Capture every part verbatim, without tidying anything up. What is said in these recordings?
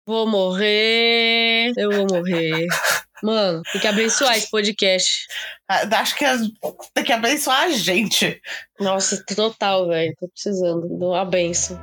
Vou morrer. Eu vou morrer. Mano, tem que abençoar esse podcast. Acho que tem que abençoar a gente. Nossa, total, velho. Tô precisando de uma benção.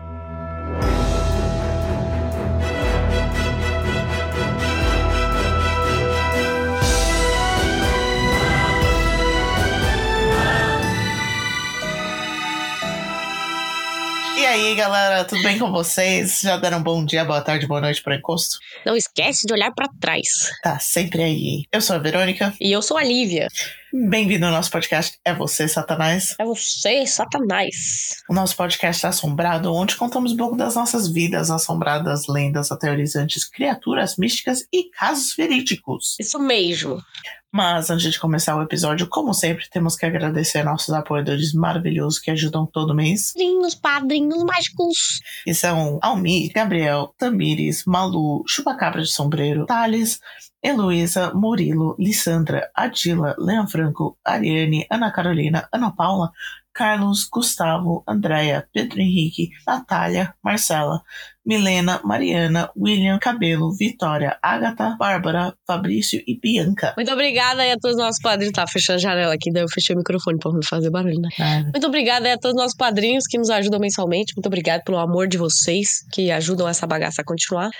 E aí, galera, tudo bem com vocês? Já deram um bom dia, boa tarde, boa noite pro encosto? Não esquece de olhar pra trás. Tá sempre aí. Eu sou a Verônica. E eu sou a Lívia. Bem-vindo ao nosso podcast É Você, Satanás. É você, Satanás. O nosso podcast é assombrado, onde contamos um pouco das nossas vidas assombradas, lendas aterrorizantes, criaturas místicas e casos verídicos. Isso mesmo. Mas antes de começar o episódio, como sempre, temos que agradecer nossos apoiadores maravilhosos que ajudam todo mês. Padrinhos, padrinhos mágicos. E são Almir, Gabriel, Tamires, Malu, Chupacabra de Sombreiro, Thales, Heloísa, Murilo, Lissandra, Adila, Leon Franco, Ariane, Ana Carolina, Ana Paula, Carlos, Gustavo, Andréia, Pedro Henrique, Natália, Marcela, Milena, Mariana, William, Cabelo, Vitória, Agatha, Bárbara, Fabrício e Bianca. Muito obrigada aí a todos os nossos padrinhos. Tá, fechando a janela aqui, daí eu fechei o microfone pra não fazer barulho, né? É. Muito obrigada aí a todos os nossos padrinhos que nos ajudam mensalmente. Muito obrigada pelo amor de vocês que ajudam essa bagaça a continuar.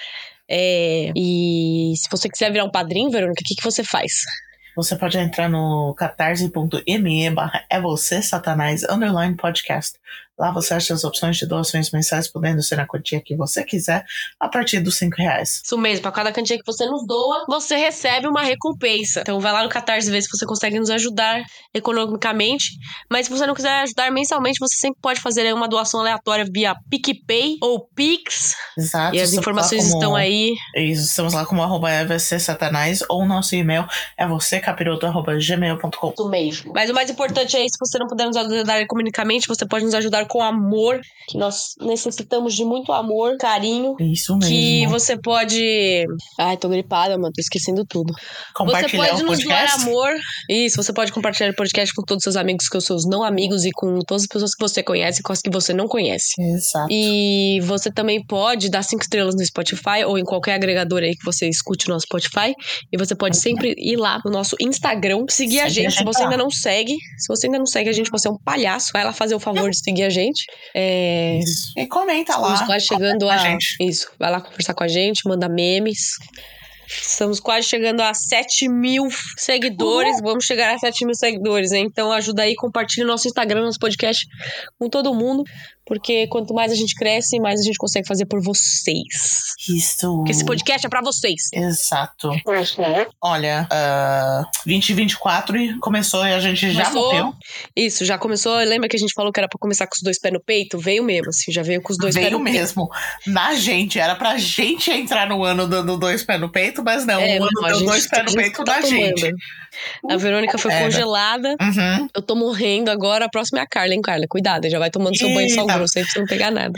É, e se você quiser virar um padrinho, Verônica, o que, que você faz? Você pode entrar no catarse.me barra é você, Satanás, underline podcast. Lá você acha as opções de doações mensais, podendo ser na quantia que você quiser, a partir dos cinco reais. Isso mesmo, pra cada quantia que você nos doa, você recebe uma recompensa. Então vai lá no Catarse ver se você consegue nos ajudar economicamente. Mas se você não quiser ajudar mensalmente, você sempre pode fazer uma doação aleatória via PicPay ou Pix. Exato. E as informações como... estão aí. Isso, estamos lá como arroba é você, Satanás, ou o nosso e-mail é você, capiroto, arroba gmail ponto com. Isso mesmo. Mas o mais importante é, se você não puder nos ajudar economicamente, você pode nos ajudar com amor, que nós necessitamos de muito amor, carinho. Isso mesmo. Que você pode... Ai, tô gripada, mano, tô esquecendo tudo. Compartilhar você pode o nos podcast? doar amor. Isso, você pode compartilhar o podcast com todos os seus amigos, com os seus não amigos e com todas as pessoas que você conhece e com as que você não conhece. Exato. E você também pode dar cinco estrelas no Spotify ou em qualquer agregador aí que você escute no Spotify. E você pode sempre ir lá no nosso Instagram, seguir sempre a gente. Se você ainda não segue, se você ainda não segue a gente, você é um palhaço, vai lá fazer o favor de seguir a gente. gente. É... E comenta lá. Estamos quase chegando a... a gente. Isso, vai lá conversar com a gente, manda memes. Estamos quase chegando a sete mil seguidores. Uhum. Vamos chegar a sete mil seguidores, hein? Então ajuda aí, compartilha o nosso Instagram, nosso podcast com todo mundo. Porque quanto mais a gente cresce, mais a gente consegue fazer por vocês. Isso. Porque esse podcast é pra vocês. Exato. Uhum. Olha, uh, vinte e vinte e quatro começou e a gente começou, já morreu. Isso, já começou. Lembra que a gente falou que era pra começar com os dois pés no peito? Veio mesmo, assim, já veio com os dois veio pés no mesmo. peito. Veio mesmo. Na gente, era pra gente entrar no ano dando dois pés no peito, mas não, é, o ano dando dois pés no peito da gente. A Verônica foi era. congelada. Uhum. Eu tô morrendo agora. A próxima é a Carla, hein, Carla? Cuidado, já vai tomando seu banho de sal grosso aí pra você não pegar nada.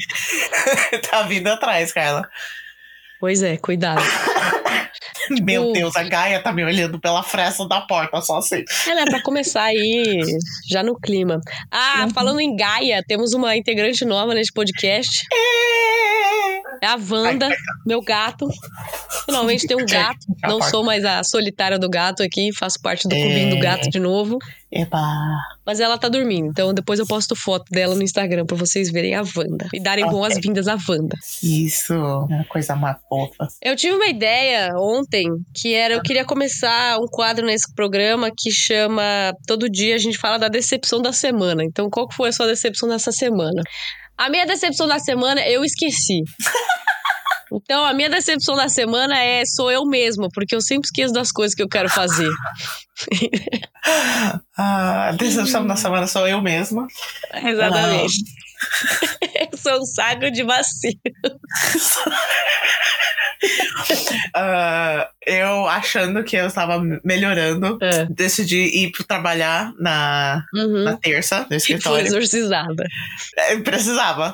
Tá vindo atrás, Carla. Pois é, cuidado. Meu tipo... Deus, a Gaia tá me olhando pela fresta da porta, só assim. É, né, pra começar aí, já no clima. Ah, uhum. Falando em Gaia, temos uma integrante nova nesse podcast. É a Wanda, ai, meu gato. Finalmente tem um gato. Não sou mais a solitária do gato aqui. Faço parte do clubinho é... do gato de novo. Epa. Mas ela tá dormindo. Então depois eu posto foto dela no Instagram pra vocês verem a Wanda. E darem okay. boas-vindas à Wanda. Isso. É uma coisa mais fofa. Eu tive uma ideia ontem que era... Eu queria começar um quadro nesse programa que chama... Todo dia a gente fala da decepção da semana. Então qual que foi a sua decepção dessa semana? A minha decepção da semana eu esqueci. Então, a minha decepção da semana é sou eu mesma, porque eu sempre esqueço das coisas que eu quero fazer. A decepção da semana sou eu mesma. Exatamente. Ah. Eu sou um saco de vacilo. uh, eu achando que eu estava melhorando, é. decidi ir para trabalhar na, uhum. na terça no escritório. E foi exorcizada. Eu precisava.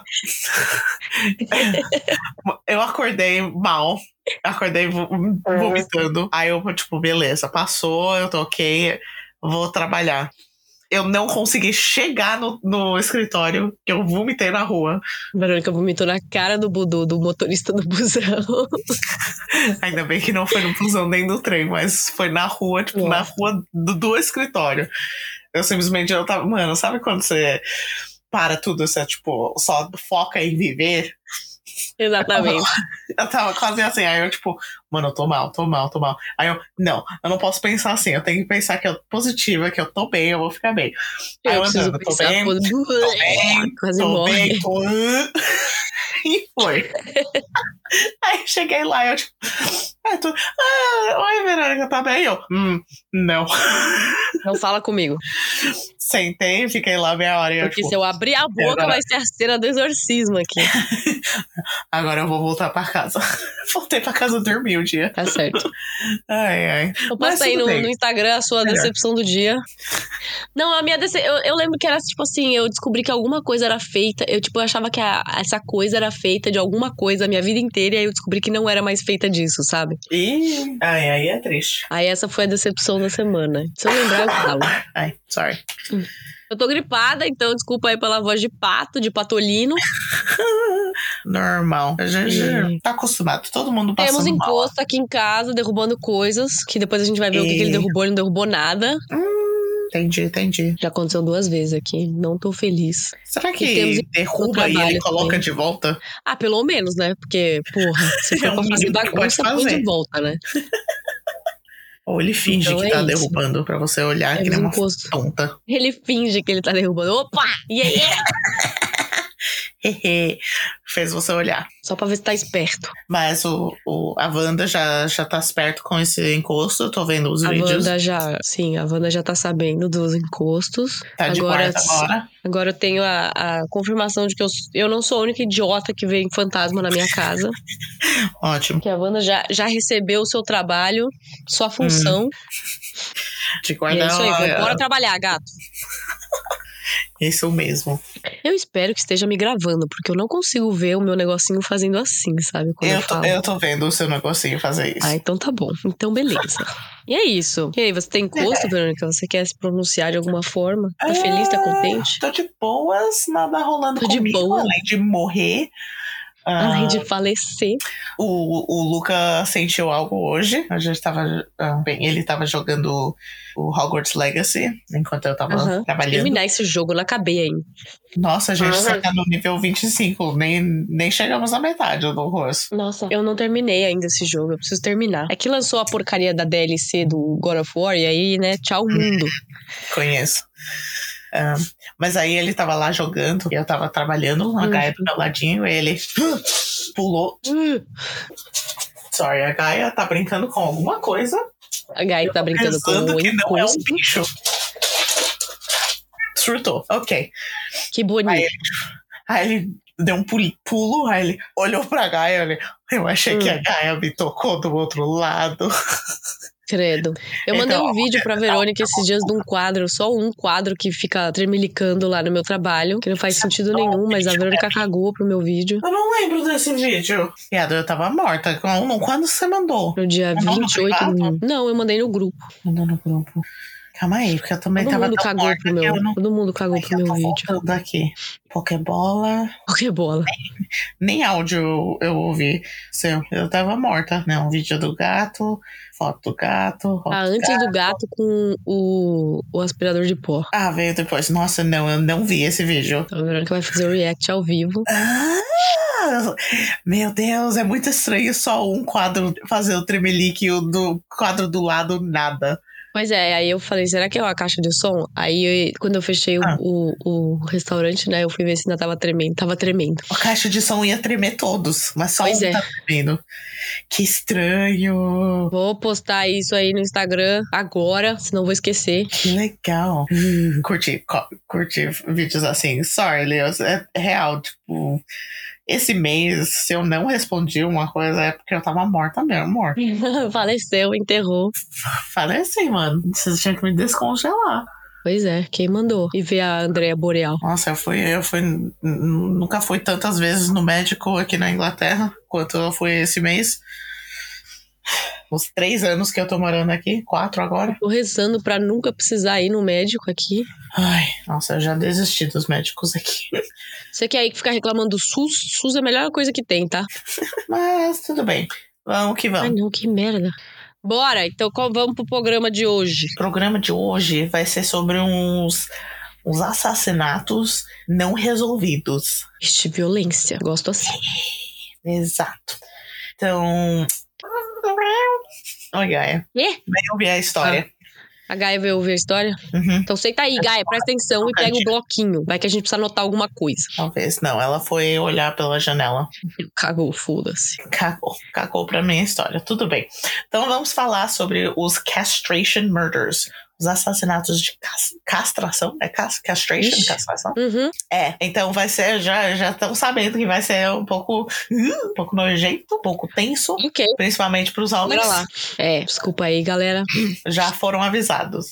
Eu acordei mal. Acordei vomitando. Aí eu, tipo, beleza, passou, eu tô ok, vou trabalhar. eu não consegui chegar no, no escritório, que eu vomitei na rua. Verônica vomitou na cara do Budu, do motorista do busão. Ainda bem que não foi no busão nem no trem, mas foi na rua, tipo, Nossa. na rua do, do escritório. Eu simplesmente, eu tava, mano, sabe quando você para tudo, você, tipo, só foca em viver? Exatamente. Eu tava quase assim, aí eu tipo, mano, eu tô mal, tô mal, tô mal. Aí eu, não, eu não posso pensar assim, eu tenho que pensar que eu tô positiva, que eu tô bem, eu vou ficar bem. Eu aí eu preciso andando, tô pensar, bem, pô, tô bem, quase tô morre. bem, tô... E foi. Aí cheguei lá e eu tipo, aí tu, ah, oi Verônica, tá bem? Eu, hum, não. Não fala comigo. Sentei, fiquei lá meia hora e eu, Porque tipo, se eu abrir a boca agora... vai ser a cena do exorcismo aqui. Agora eu vou voltar pra casa. Voltei pra casa dormir o dia. Tá certo. Ai, ai. Eu posto aí no, no Instagram a sua Melhor. decepção do dia. Não, a minha decepção... Eu, eu lembro que era, tipo assim, eu descobri que alguma coisa era feita. Eu, tipo, eu achava que a, essa coisa era feita de alguma coisa a minha vida inteira. E aí eu descobri que não era mais feita disso, sabe? Ih, ai, aí é triste. Aí essa foi a decepção da semana. Se eu lembrar, eu falo. Ai, sorry. Eu tô gripada, então desculpa aí pela voz de pato, de patolino. Normal. A gente e... tá acostumado. Todo mundo passando Temos encosto mal. aqui em casa, derrubando coisas, que depois a gente vai ver e... o que, que ele derrubou. Ele não derrubou nada. Hum, entendi, entendi. Já aconteceu duas vezes aqui. Não tô feliz. Será que e derruba e ele coloca também. De volta? Ah, pelo menos, né? Porque, porra, se for é pra fazer bagunça, põe de volta, né? Ou ele finge então que é tá isso. derrubando pra você olhar é que nem uma encosto. tonta. Ele finge que ele tá derrubando. Opa! Yeah, yeah! Fez você olhar. Só pra ver se tá esperto. Mas o, o, a Wanda já, já tá esperto com esse encosto. Eu tô vendo os a vídeos. A Wanda já... Sim, a Wanda já tá sabendo dos encostos. Tá de agora, quarta agora. Agora eu tenho a, a confirmação de que eu, eu não sou a única idiota que vê fantasma na minha casa. Ótimo. Que a Wanda já, já recebeu o seu trabalho, sua função. Hum. De guardar. É isso aí, vamos bora trabalhar, gato. Isso mesmo. Eu espero que esteja me gravando, porque eu não consigo ver o meu negocinho fazendo assim, sabe? Quando eu, eu, tô, eu tô vendo o seu negocinho fazer isso. Ah, então tá bom. Então beleza. E é isso. E aí, você tem encosto, é. Verônica? Você quer se pronunciar de alguma forma? Tá é, feliz, tá contente? Tô de boas, nada rolando tô comigo, de boa. além de morrer. Além uh, de falecer. O, o Luca sentiu algo hoje. A gente tava. Uh, bem, ele tava jogando o Hogwarts Legacy enquanto eu tava uhum. trabalhando. Terminar esse jogo, eu não acabei ainda. Nossa, a gente uhum. só tá no nível vinte e cinco. Nem, nem chegamos à metade do rosto. Nossa, eu não terminei ainda esse jogo. Eu preciso terminar. É que lançou a porcaria da D L C do God of War. E aí, né? Tchau, mundo. Conheço. Um, mas aí ele tava lá jogando e eu tava trabalhando, a uhum. Gaia do meu ladinho, e ele uh, pulou. Uhum. Sorry, a Gaia tá brincando com alguma coisa. A Gaia tá brincando com o que encosto. Não é um bicho. Surtou, ok. Que bonito. Aí, aí ele deu um pulo, aí ele olhou pra Gaia, ele, eu achei uhum. que a Gaia me tocou do outro lado. Credo. Eu mandei então, um vídeo pra Verônica esses dias de um quadro, só um quadro que fica tremelicando lá no meu trabalho, que não faz sentido nenhum, mas a Verônica cagou pro meu vídeo. Eu não lembro desse vídeo. Piada, eu tava morta. Quando você mandou? No dia vinte e oito. No... Não, eu mandei no grupo. Mandou no grupo. Calma aí, porque eu também todo tava mundo tão cagou morta pro meu, não... Todo mundo cagou Ai, pro meu vídeo. Voltando aqui. Pokébola. Pokébola. Nem, nem áudio eu, eu ouvi. Seu, eu tava morta. Não, vídeo do gato, foto do gato. Ah, antes gato. do gato com o, o aspirador de pó. Ah, veio depois. Nossa, não, eu não vi esse vídeo. Então, a Verônica vai fazer o react ao vivo. Ah! Meu Deus, é muito estranho só um quadro fazer o tremelique e o do quadro do lado nada. Pois é, aí eu falei, será que é uma caixa de som? Aí, eu, quando eu fechei ah. o, o, o restaurante, né, eu fui ver se ainda tava tremendo. Tava tremendo. A caixa de som ia tremer todos, mas só pois um é. tá tremendo. Que estranho. Vou postar isso aí no Instagram agora, senão vou esquecer. Que legal. curti, curti vídeos assim. Sorry, Leo, é real, tipo... Esse mês, se eu não respondi uma coisa, é porque eu tava morta mesmo, morta. Faleceu, enterrou. Faleci, mano. Vocês tinham que me descongelar. Pois é, quem mandou? E ver a Andrea Boreal. Nossa, eu fui, eu fui... Nunca fui tantas vezes no médico aqui na Inglaterra quanto eu fui esse mês. os três anos que eu tô morando aqui, quatro agora. Tô rezando pra nunca precisar ir no médico aqui. Ai, nossa, eu já desisti dos médicos aqui. Você quer aí ficar reclamando do SUS? SUS é a melhor coisa que tem, tá? Mas tudo bem, vamos que vamos. Ai não, que merda. Bora, então qual, vamos pro programa de hoje. O programa de hoje vai ser sobre uns, uns assassinatos não resolvidos. Ixi, violência, gosto assim. Exato. Então... Oi, Gaia. Quê? Vem ouvir a história. Ah. A Gaia veio ouvir a história? Uhum. Então senta aí, Gaia, presta atenção e pega o bloquinho. Vai que a gente precisa anotar alguma coisa. Talvez. Não, ela foi olhar pela janela. Cagou, foda-se. Cagou. Cagou pra minha história. Tudo bem. Então vamos falar sobre os castration murders. Os assassinatos de cas- castração. É cas- castration? Ixi. Castração? Uhum. É. Então vai ser... Já já estão sabendo que vai ser um pouco... Uh, um pouco nojento, um pouco tenso. Ok. Principalmente pros homens. Bora lá. É, desculpa aí, galera. Já foram avisados.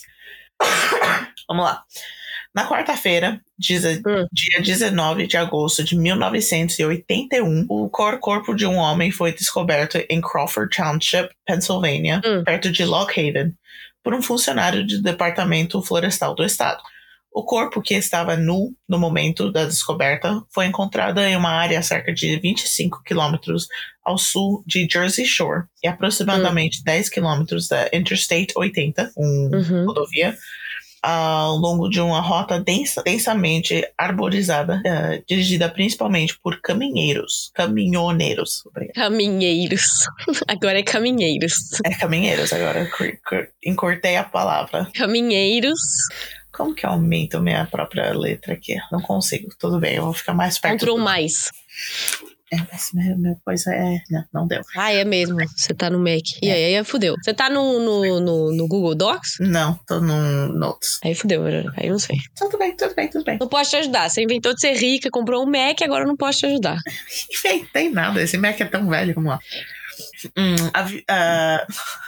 Vamos lá. Na quarta-feira, diz- Hum. dia dezenove de agosto de mil novecentos e oitenta e um, o cor- corpo de um homem foi descoberto em Crawford Township, Pennsylvania, Hum. perto de Lock Haven, por um funcionário do Departamento Florestal do Estado. O corpo, que estava nu no momento da descoberta, foi encontrado em uma área a cerca de vinte e cinco quilômetros ao sul de Jersey Shore e aproximadamente Hum. dez quilômetros da Interstate oitenta, uma Uhum. rodovia, ao longo de uma rota densa, densamente arborizada, uh, dirigida principalmente por caminheiros. Caminhoneiros. Obrigado. Caminheiros. Agora é caminheiros. É caminheiros agora. Cur- cur- Encurtei a palavra. Caminheiros. Como que eu aumento minha própria letra aqui? Não consigo. Tudo bem, eu vou ficar mais perto. Control do... mais. É, mas minha, minha coisa é... Não, não deu. Ah, é mesmo. Você tá no Mac. E aí, aí fudeu. Você tá no, no, no, no Google Docs? Não, tô no Notes. Aí fudeu. Aí não sei. Tudo bem, tudo bem, tudo bem. Não posso te ajudar. Você inventou de ser rica, comprou um Mac, agora eu não posso te ajudar. Enfim, tem nada. Esse Mac é tão velho. Vamos lá. Hum, a, vi- a,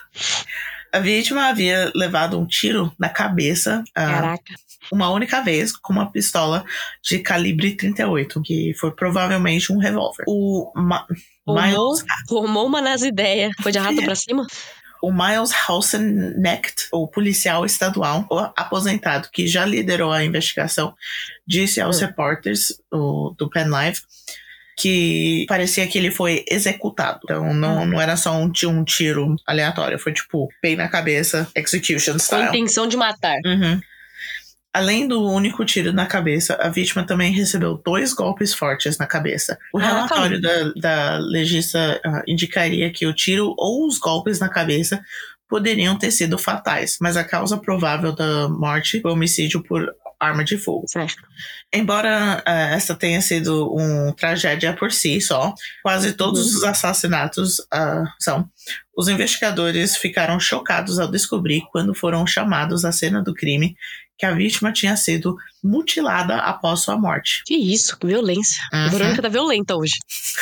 a vítima havia levado um tiro na cabeça. ah, Caraca. Uma única vez com uma pistola de calibre trinta e oito, que foi provavelmente um revólver. O Ma- Formou, Miles, formou uma nas ideias. Foi de arrasta pra cima? o Miles Hausenecht, o policial estadual o aposentado que já liderou a investigação, disse aos Hum. repórteres o- do Penn Live que parecia que ele foi executado. Então não, não era só um, ti- um tiro aleatório, foi tipo, bem na cabeça, execution Com style. intenção de matar. Uhum. Além do único tiro na cabeça, a vítima também recebeu dois golpes fortes na cabeça. O Ah, relatório da, da legista ah, indicaria que o tiro ou os golpes na cabeça poderiam ter sido fatais, mas a causa provável da morte foi homicídio por arma de fogo. Certo. Embora ah, essa tenha sido uma tragédia por si só, quase todos Uhum. os assassinatos ah, são. Os investigadores ficaram chocados ao descobrir, quando foram chamados à cena do crime, que a vítima tinha sido mutilada após sua morte. Que isso, que violência. A Uhum. Verônica tá violenta hoje.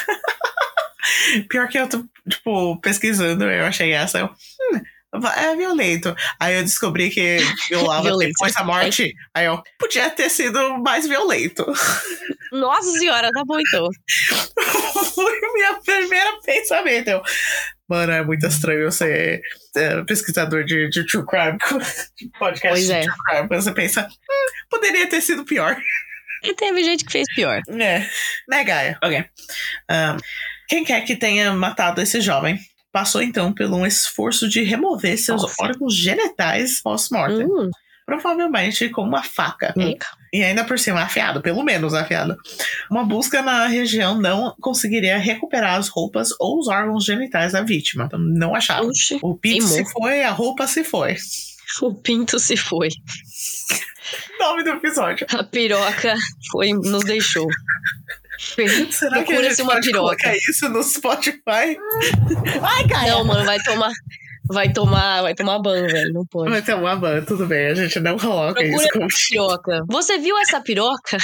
Pior que eu tô, tipo, pesquisando, eu achei essa, eu, hum, é violento. Aí eu descobri que violava Violência. depois da morte, aí eu, podia ter sido mais violento. Nossa senhora, tá bom então. Foi o meu primeiro pensamento. Eu, mano, é muito estranho eu ser é, pesquisador de, de true crime, de podcast Pois de é. true crime. Você pensa, hum, poderia ter sido pior. E teve gente que fez pior. É, né, Gaia? Ok. Um, quem quer que tenha matado esse jovem passou então por um esforço de remover seus Nossa. órgãos genitais pós-mortem. Hum, Provavelmente com uma faca. eca. E ainda por cima afiado, pelo menos afiado. Uma busca na região não conseguiria recuperar as roupas ou os órgãos genitais da vítima. Então, não acharam. Oxi, O pinto queimou. se foi, a roupa se foi. O pinto se foi. Nome do episódio. A piroca foi, nos deixou. Será que a Procura-se gente uma pode piroca. colocar isso no Spotify? Ai, Gaia! Não, mano, vai tomar. Vai tomar, vai tomar ban, velho. Não pode. Vai ter uma banda, tudo bem, a gente não coloca Procura isso como... essa piroca. Você viu essa piroca?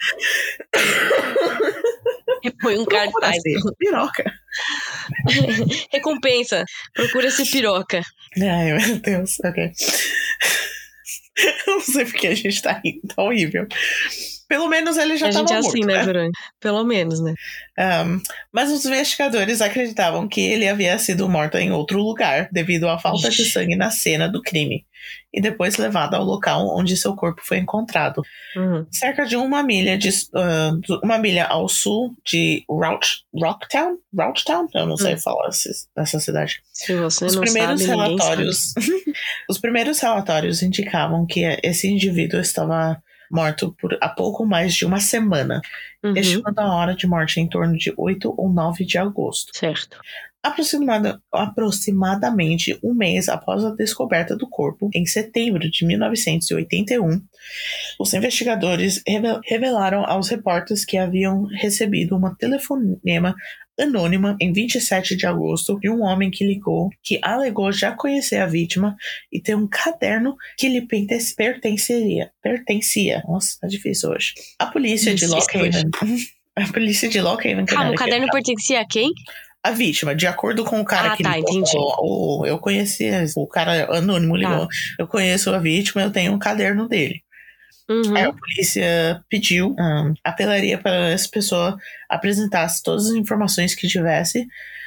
Põe um Procura cartaz. assim, piroca. Recompensa. Procura esse piroca. Ai, meu Deus, ok. Eu não sei porque a gente tá rindo, tá horrível. Pelo menos ele já a estava gente é morto, assim, né, né? Verônica? Pelo menos, né? Um, mas os investigadores acreditavam que ele havia sido morto em outro lugar devido à falta de sangue na cena do crime e depois levado ao local onde seu corpo foi encontrado. Uhum. Cerca de uma milha, de, uh, uma milha ao sul de Rouch, Rocktown? Rouchtown? Eu não sei Hum. falar dessa cidade. Se você os não primeiros sabe, relatórios, os primeiros relatórios indicavam que esse indivíduo estava morto por há pouco mais de uma semana, uhum. estimando a hora de morte em torno de oito ou nove de agosto. Certo. Aproximada, aproximadamente um mês após a descoberta do corpo, em setembro de mil novecentos e oitenta e um, os investigadores revelaram aos repórteres que haviam recebido uma telefonema anônima em vinte e sete de agosto de um homem que ligou, que alegou já conhecer a vítima e ter um caderno que lhe pertenceria. Pertencia. Nossa, tá difícil hoje. A polícia de Lock Haven. A polícia de Lock Haven. Calma, o caderno pertencia a quem? A vítima, de acordo com o cara ah, que tá, ligou, entendi. falou, eu conheci, o cara anônimo ligou, tá. Eu conheço a vítima, eu tenho um caderno dele. Uhum. Aí a polícia pediu, um, apelaria para essa pessoa apresentasse todas as informações que tivesse,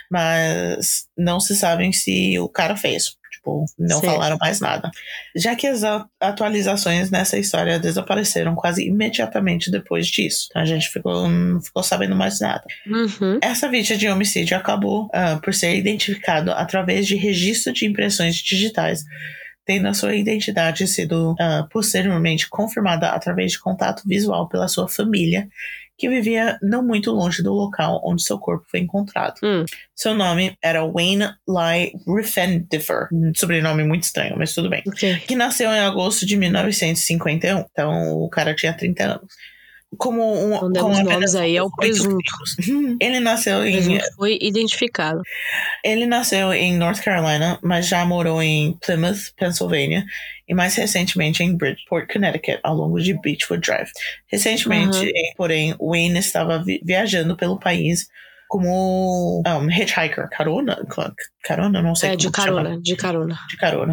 mas não se sabem se o cara fez. Tipo, não certo. Falaram mais nada. Já que as atualizações nessa história desapareceram quase imediatamente depois disso. Então a gente ficou, não ficou sabendo mais nada. Uhum. Essa vítima de homicídio acabou uh, por ser identificado através de registro de impressões digitais, tendo a sua identidade sido uh, posteriormente confirmada através de contato visual pela sua família, que vivia não muito longe do local onde seu corpo foi encontrado. Hum. Seu nome era Wayne Ly Riefendifer, um sobrenome muito estranho, mas tudo bem, okay. que nasceu em agosto de mil novecentos e cinquenta e um, então o cara tinha trinta anos. Como um, Quando demos nomes aí ao presunto. Ele nasceu em... O presunto foi identificado. Ele nasceu em North Carolina, mas já morou em Plymouth, Pennsylvania, e mais recentemente em Bridgeport, Connecticut, ao longo de Beechwood Drive. Recentemente, uhum. porém, Wayne estava vi- viajando pelo país como um, hitchhiker, carona? Carona? Não sei é, como de carona, chamar. de carona. De carona.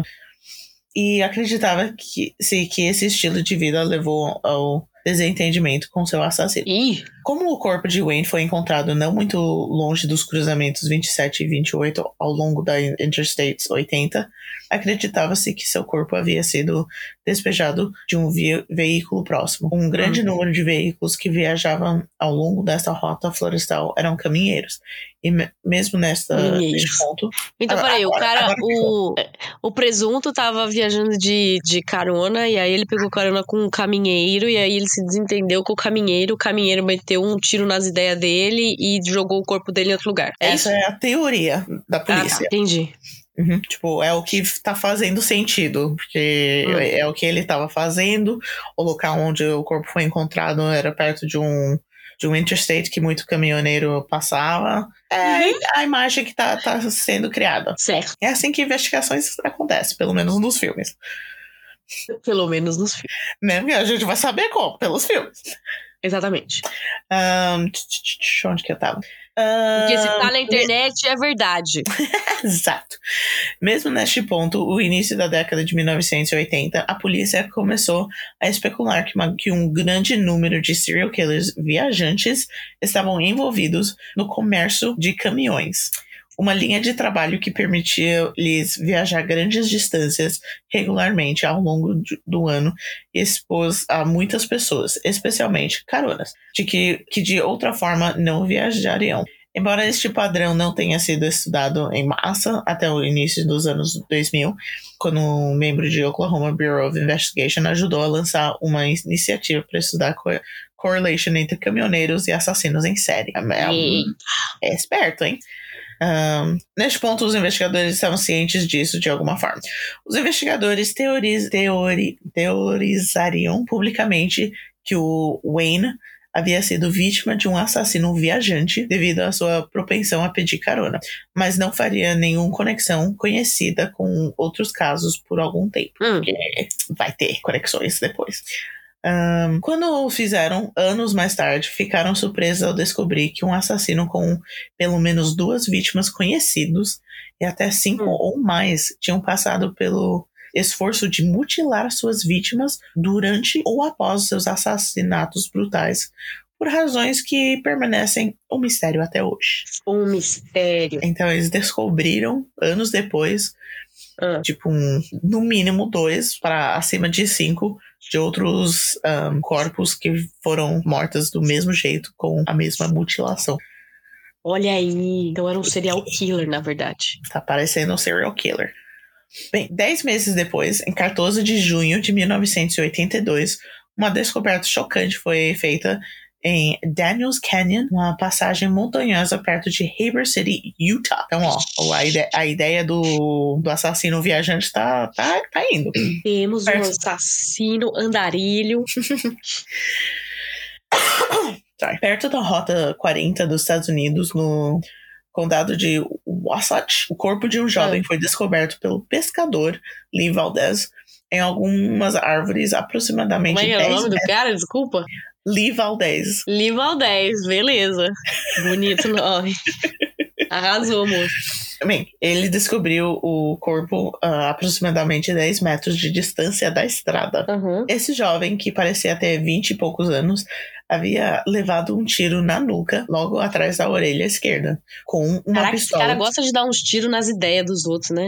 E acreditava que, se, que esse estilo de vida levou ao desentendimento com seu assassino. Ih. Como o corpo de Wayne foi encontrado não muito longe dos cruzamentos vinte e sete e vinte e oito ao longo da Interstate oitenta, acreditava-se que seu corpo havia sido despejado de um ve- veículo próximo. Um grande hum. número de veículos que viajavam ao longo desta rota florestal eram caminheiros. E me- mesmo nesta, neste ponto... Então, agora, peraí, o cara, agora o, o presunto tava viajando de, de carona, e aí ele pegou carona com um caminheiro, e aí ele se desentendeu com o caminheiro, o caminheiro meteu um tiro nas ideias dele e jogou o corpo dele em outro lugar. É Essa isso? é a teoria da polícia. Ah, tá, entendi. Uhum. Tipo, é o que tá fazendo sentido, porque hum. é, é o que ele tava fazendo. O local onde o corpo foi encontrado era perto de um, de um interstate que muito caminhoneiro passava. É uhum. a imagem que tá, tá sendo criada. Certo. É assim que investigações acontecem, pelo menos nos filmes. Pelo menos nos filmes. Né? A gente vai saber como, pelos filmes. Exatamente. Um, onde que eu tava? Porque se tá na internet, é verdade. Exato. Mesmo neste ponto, o início da década de mil novecentos e oitenta, a polícia começou a especular que, uma, que um grande número de serial killers viajantes estavam envolvidos no comércio de caminhões. Uma linha de trabalho que permitia-lhes viajar grandes distâncias regularmente ao longo do ano e expôs a muitas pessoas, especialmente caronas, de que, que de outra forma não viajariam. Embora este padrão não tenha sido estudado em massa até o início dos anos dois mil, quando um membro de Oklahoma Bureau of Investigation ajudou a lançar uma iniciativa para estudar co- correlation entre caminhoneiros e assassinos em série. É, é esperto, hein? Um, neste ponto, os investigadores estavam cientes disso de alguma forma. Os investigadores teoriz, teori, teorizariam publicamente que o Wayne havia sido vítima de um assassino viajante devido à sua propensão a pedir carona, mas não faria nenhuma conexão conhecida com outros casos por algum tempo. Hum. Porque vai ter conexões depois. Um, quando o fizeram, anos mais tarde, ficaram surpresos ao descobrir que um assassino com pelo menos duas vítimas conhecidas e até cinco hum. ou mais tinham passado pelo esforço de mutilar suas vítimas durante ou após seus assassinatos brutais, por razões que permanecem um mistério até hoje. Um mistério. Então eles descobriram, anos depois, ah. tipo, um, no mínimo dois, para acima de cinco, de outros um, corpos que foram mortos do mesmo jeito, com a mesma mutilação. Olha aí, então era um serial killer, na verdade. Tá parecendo um serial killer. Bem, dez meses depois, em quatorze de junho de mil novecentos e oitenta e dois, uma descoberta chocante foi feita em Daniels Canyon, uma passagem montanhosa perto de Heber City, Utah. Então, ó, a, ide- a ideia do, do assassino viajante tá, tá, tá indo. Temos perto. um assassino andarilho. Sorry. Perto da Rota quarenta dos Estados Unidos, no condado de Wasatch, o corpo de um jovem é. foi descoberto pelo pescador Lee Valdez em algumas árvores aproximadamente Como é que é o nome metros. do cara? Desculpa. Lee Valdez. Lee Valdez, beleza. Bonito nome. Arrasou, moço. Bem, ele descobriu o corpo a uh, aproximadamente dez metros de distância da estrada. Uhum. Esse jovem, que parecia ter vinte e poucos anos, havia levado um tiro na nuca, logo atrás da orelha esquerda, com uma Caraca, pistola... esse cara gosta de dar uns tiros nas ideias dos outros, né?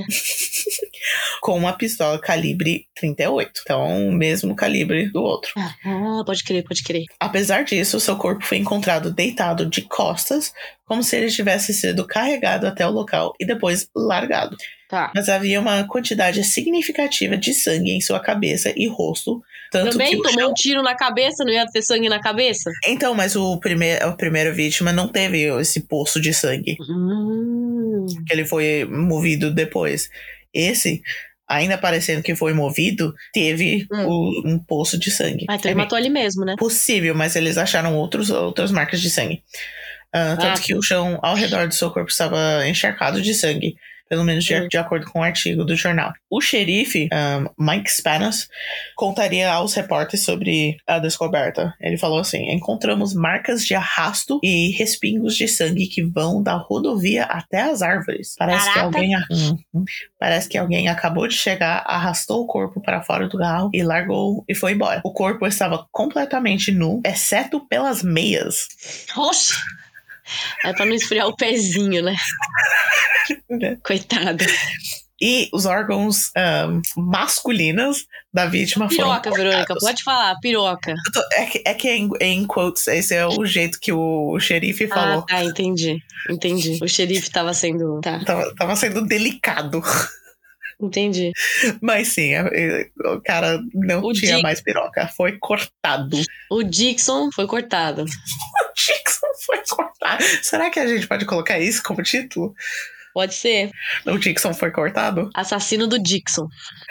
Com uma pistola calibre trinta e oito. Então, o mesmo calibre do outro. Ah, pode crer, pode crer. Apesar disso, seu corpo foi encontrado deitado de costas, como se ele tivesse sido carregado até o local e depois largado. Tá. Mas havia uma quantidade significativa de sangue em sua cabeça e rosto. Tanto Também que o tomou chão... um tiro na cabeça, não ia ter sangue na cabeça? Então, mas o primeiro, a primeira vítima não teve esse poço de sangue. Hum. Que ele foi movido depois. Esse, ainda parecendo que foi movido, teve hum. o, um poço de sangue. Ah, então ele é matou ali mesmo, né? Possível, mas eles acharam outros, outras marcas de sangue. Uh, tanto ah. que o chão ao redor do seu corpo estava encharcado de sangue. Pelo menos de, hum. de acordo com o artigo do jornal. O xerife, um, Mike Spanos, contaria aos repórteres sobre a descoberta. Ele falou assim: encontramos marcas de arrasto e respingos de sangue que vão da rodovia até as árvores. Parece que, alguém, hum, parece que alguém acabou de chegar, arrastou o corpo para fora do carro e largou e foi embora. O corpo estava completamente nu, exceto pelas meias. Oxe! É pra não esfriar o pezinho, né? Coitado. E os órgãos um, masculinos da vítima piroca, foram cortados. Verônica, pode falar, piroca. Tô, é, que, é que é em, é em quotes, esse é o jeito que o xerife falou. Ah, tá, entendi, entendi. O xerife tava sendo... Tá. Tava, tava sendo delicado. Entendi. Mas sim, o cara não o tinha Dick... mais piroca, foi cortado. O Dixon foi cortado. O Dixon foi cortado. Será que a gente pode colocar isso como título? Pode ser. O Dixon foi cortado? Assassino do Dixon.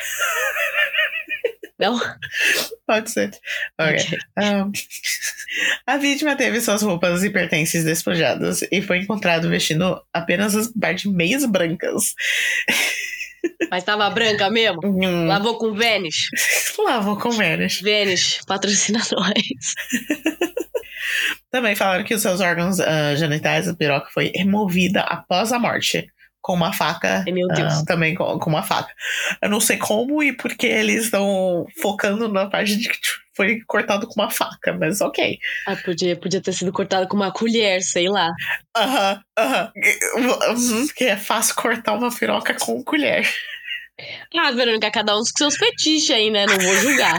Não? Pode ser. Ok. okay. Um, a vítima teve suas roupas e pertences despojados e foi encontrado vestindo apenas as par de meias brancas. Mas tava branca mesmo? Hum. Lavou com Vênus? Lavou com Vênus. Vênus, patrocina nós. Também falaram que os seus órgãos uh, genitais, a piroca foi removida após a morte. Com uma faca. Meu Deus. Uh, também com, com uma faca. Eu não sei como e porque eles estão focando na parte de que foi cortado com uma faca, mas ok. Ah, podia, podia ter sido cortado com uma colher, sei lá. Aham, uh aham. -huh, uh -huh. Porque é fácil cortar uma piroca com colher. Ah, Verônica, cada um com seus fetiches aí, né? Não vou julgar.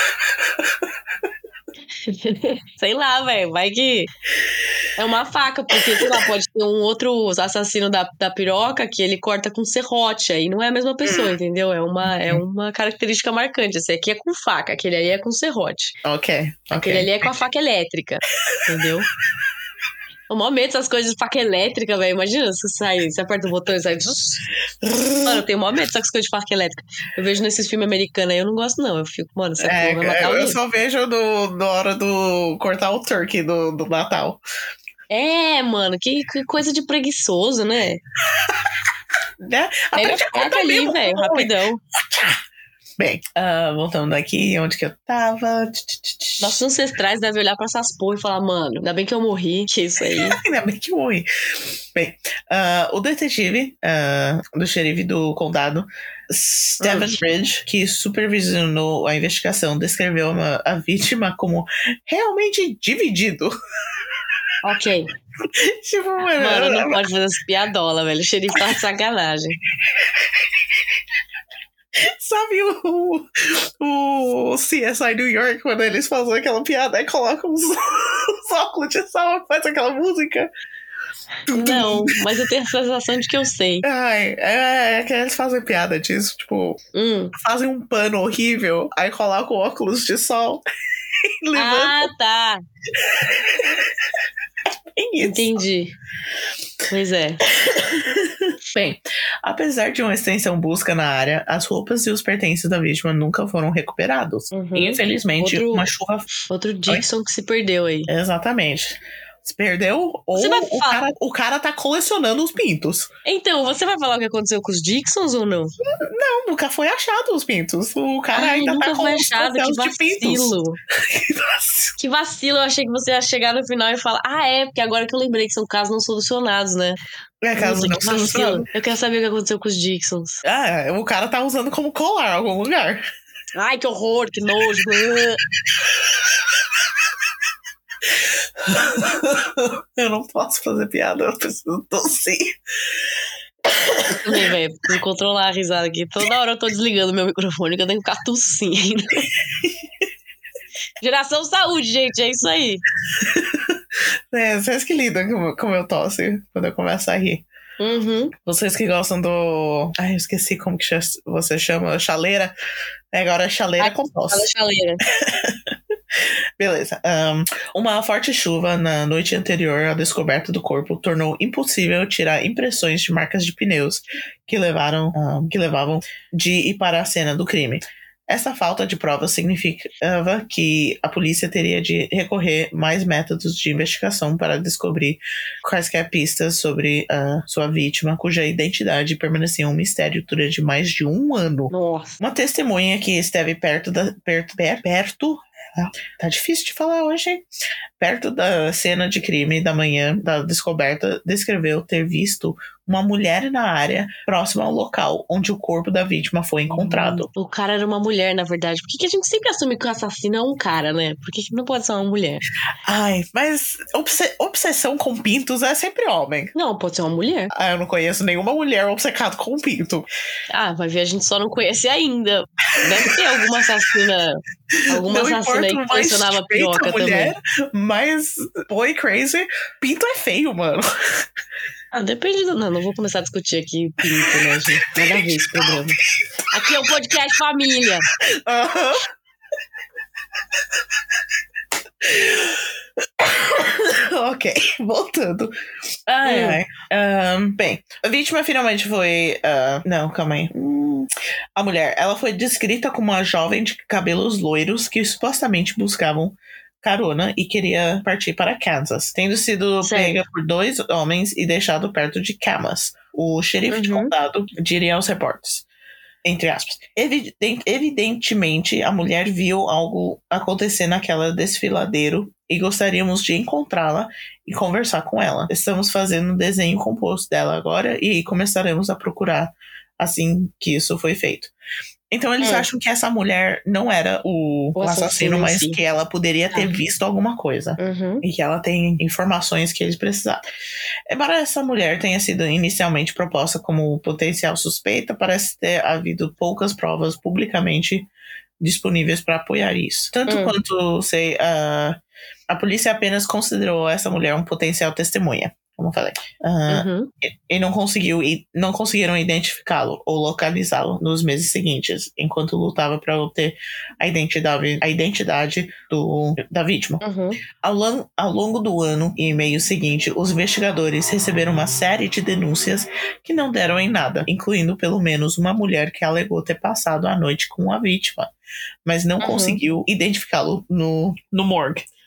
Sei lá, velho, vai que é uma faca, porque, sei lá, pode ter um outro assassino da, da piroca que ele corta com serrote, aí não é a mesma pessoa, entendeu? É uma, é uma característica marcante. Esse aqui é com faca, aquele ali é com serrote. Ok, ok. Aquele ali é com a faca elétrica, entendeu? O maior medo dessas coisas de faca elétrica, velho. Imagina, você sai, você aperta o botão e sai... Mano, eu tenho o maior medo dessas coisas de faca elétrica. Eu vejo nesses filmes americanos aí, eu não gosto não. Eu fico, mano, essa é, porra vai matar eu, alguém. Eu só vejo no, na hora do cortar o turkey do, do Natal. É, mano, que, que coisa de preguiçoso, né? Né? Pega a faca ali, velho, rapidão. Bem, uh, voltando aqui, onde que eu tava? Nossos ancestrais devem olhar pra essas porra e falar, mano, ainda bem que eu morri, que isso aí. Ainda bem que eu morri. Bem, uh, o detetive uh, do xerife do condado, Stephen hum. Ridge, que supervisionou a investigação, descreveu uma, a vítima como realmente dividido. Ok. Tipo, mano, mano, não pode fazer essa piadola, velho. O xerife tá de sacanagem. Sabe o, o C S I New York, quando eles fazem aquela piada e colocam os, os óculos de sol e faz aquela música? Não, mas eu tenho a sensação de que eu sei. Ai, é, é que eles fazem piada disso, tipo, hum. fazem um pano horrível, aí colocam óculos de sol e levantam. Ah, tá. Entendi. Pois é. Bem, apesar de uma extensão busca na área, as roupas e os pertences da vítima nunca foram recuperados. Uhum. E, infelizmente, outro, uma chuva... Outro Dixon Oi? que se perdeu aí. Exatamente. Se perdeu, ou o cara, o cara tá colecionando os pintos. Então, você vai falar o que aconteceu com os Dixons ou não? Não, nunca foi achado os pintos. O cara Ai, ainda nunca tá com foi os achado, que vacilo. Que vacilo, eu achei que você ia chegar no final e falar, ah, é, porque agora que eu lembrei que são casos não solucionados, né? É, caso não solucionado. Eu quero saber o que aconteceu com os Dixons. Ah, o cara tá usando como colar em algum lugar. Ai, que horror, que nojo. Eu não posso fazer piada, eu preciso tossir. Eu também, velho, preciso controlar a risada aqui. Toda hora eu tô desligando meu microfone, que eu tenho que ficar tossindo. Geração saúde, gente, é isso aí. É, vocês que lidam com, com o meu tosse quando eu começo a rir. Uhum. Vocês que gostam do... Ai, eu esqueci como que você chama. Chaleira. Agora é chaleira Ai, com tosse. Chaleira. Beleza. Um, uma forte chuva na noite anterior à descoberta do corpo tornou impossível tirar impressões de marcas de pneus que, levaram, um, que levavam de e para a cena do crime. Essa falta de provas significava que a polícia teria de recorrer mais métodos de investigação para descobrir quaisquer pistas sobre a sua vítima, cuja identidade permanecia um mistério durante mais de um ano. Nossa. Uma testemunha que esteve perto da... perto... perto, perto Tá difícil de falar hoje, hein? Perto da cena de crime da manhã da descoberta, descreveu ter visto uma mulher na área próxima ao local onde o corpo da vítima foi encontrado. Hum, o cara era uma mulher, na verdade. Por que, que a gente sempre assume que o assassino é um cara, né? Por que, que não pode ser uma mulher? Ai, mas obs- obsessão com pintos é sempre homem. Não, pode ser uma mulher. Ah, eu não conheço nenhuma mulher obcecada com pinto. Ah, vai ver, a gente só não conhece ainda. Deve ter alguma assassina... Alguma não assassina aí que colecionava piroca mulher, também. Mas, boy crazy, pinto é feio, mano. Ah, depende do... Não, não vou começar a discutir aqui pinto, né, gente? Nada a ver esse programa. Aqui é um podcast família. Aham. Ok, voltando. Ai, hum. ai. Um, bem, a vítima finalmente foi... Uh, não, calma aí. Hum, a mulher, ela foi descrita como uma jovem de cabelos loiros que supostamente buscavam carona e queria partir para Kansas, tendo sido certo. pega por dois homens e deixado perto de Camas. O xerife uhum. de condado diria aos repórteres. Entre aspas. Evident, evidentemente, a mulher viu algo acontecer naquela desfiladeiro e gostaríamos de encontrá-la e conversar com ela. Estamos fazendo um desenho composto dela agora e começaremos a procurar assim que isso foi feito. Então eles é. acham que essa mulher não era o, o assassino, assassino mas si. que ela poderia ter ah. visto alguma coisa. Uhum. E que ela tem informações que eles precisaram. Embora essa mulher tenha sido inicialmente proposta como potencial suspeita, parece ter havido poucas provas publicamente disponíveis para apoiar isso. Tanto uhum. quanto sei, uh, a polícia apenas considerou essa mulher um potencial testemunha. Como eu falei. Uh, uhum. E, e não conseguiu, e não conseguiram identificá-lo ou localizá-lo nos meses seguintes, enquanto lutava para obter a identidade, a identidade do, da vítima. Uhum. Ao, long, ao longo do ano e meio seguinte, os investigadores receberam uma série de denúncias que não deram em nada, incluindo pelo menos uma mulher que alegou ter passado a noite com a vítima, mas não uhum. conseguiu identificá-lo no, no morgue.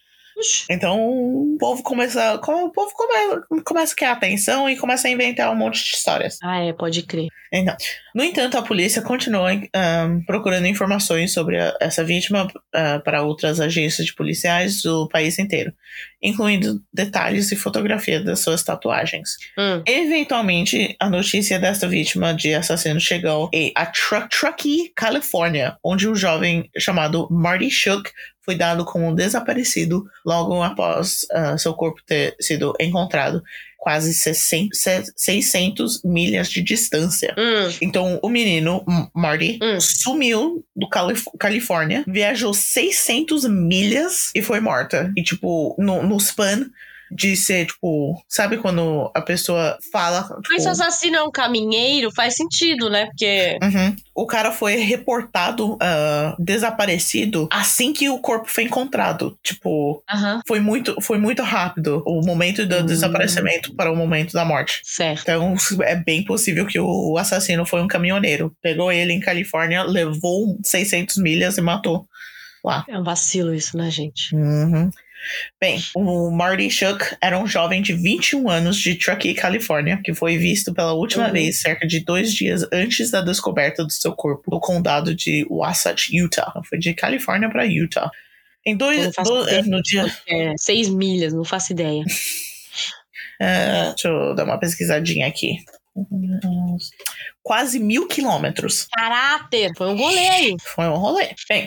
Então o povo começa, o povo come, começa a criar atenção e começa a inventar um monte de histórias. Ah, é, pode crer. Então, no entanto, a polícia continua um, procurando informações sobre a, essa vítima uh, para outras agências de policiais do país inteiro, incluindo detalhes e fotografias das suas tatuagens. Hum. Eventualmente, a notícia desta vítima de assassino chegou a Tru- Truckee, Califórnia, onde um jovem chamado Marty Shook foi dado como desaparecido logo após uh, seu corpo ter sido encontrado quase seiscentas milhas de distância. Hum. Então, o menino, Marty, hum. sumiu do Calif- Califórnia, viajou seiscentas milhas e foi morta. E, tipo, no, no span de ser, tipo... Sabe quando a pessoa fala... Tipo, mas se o assassino é um caminheiro, faz sentido, né? Porque... Uhum. O cara foi reportado uh, desaparecido assim que o corpo foi encontrado. Tipo, uhum. foi, muito, foi muito rápido o momento do uhum. desaparecimento para o momento da morte. Certo. Então, é bem possível que o assassino foi um caminhoneiro. Pegou ele em Califórnia, levou seiscentas milhas e matou lá. É um vacilo isso, né, gente? Uhum. Bem, o Marty Shook era um jovem de vinte e um anos de Truckee, Califórnia, que foi visto pela última uhum. vez cerca de dois dias antes da descoberta do seu corpo no condado de Wasatch, Utah. Foi de Califórnia para Utah. Em dois, do, ideia, no dia... É, seis milhas, não faço ideia. uh, deixa eu dar uma pesquisadinha aqui. Quase mil quilômetros. Caráter! Foi um rolê aí. Foi um rolê. Bem...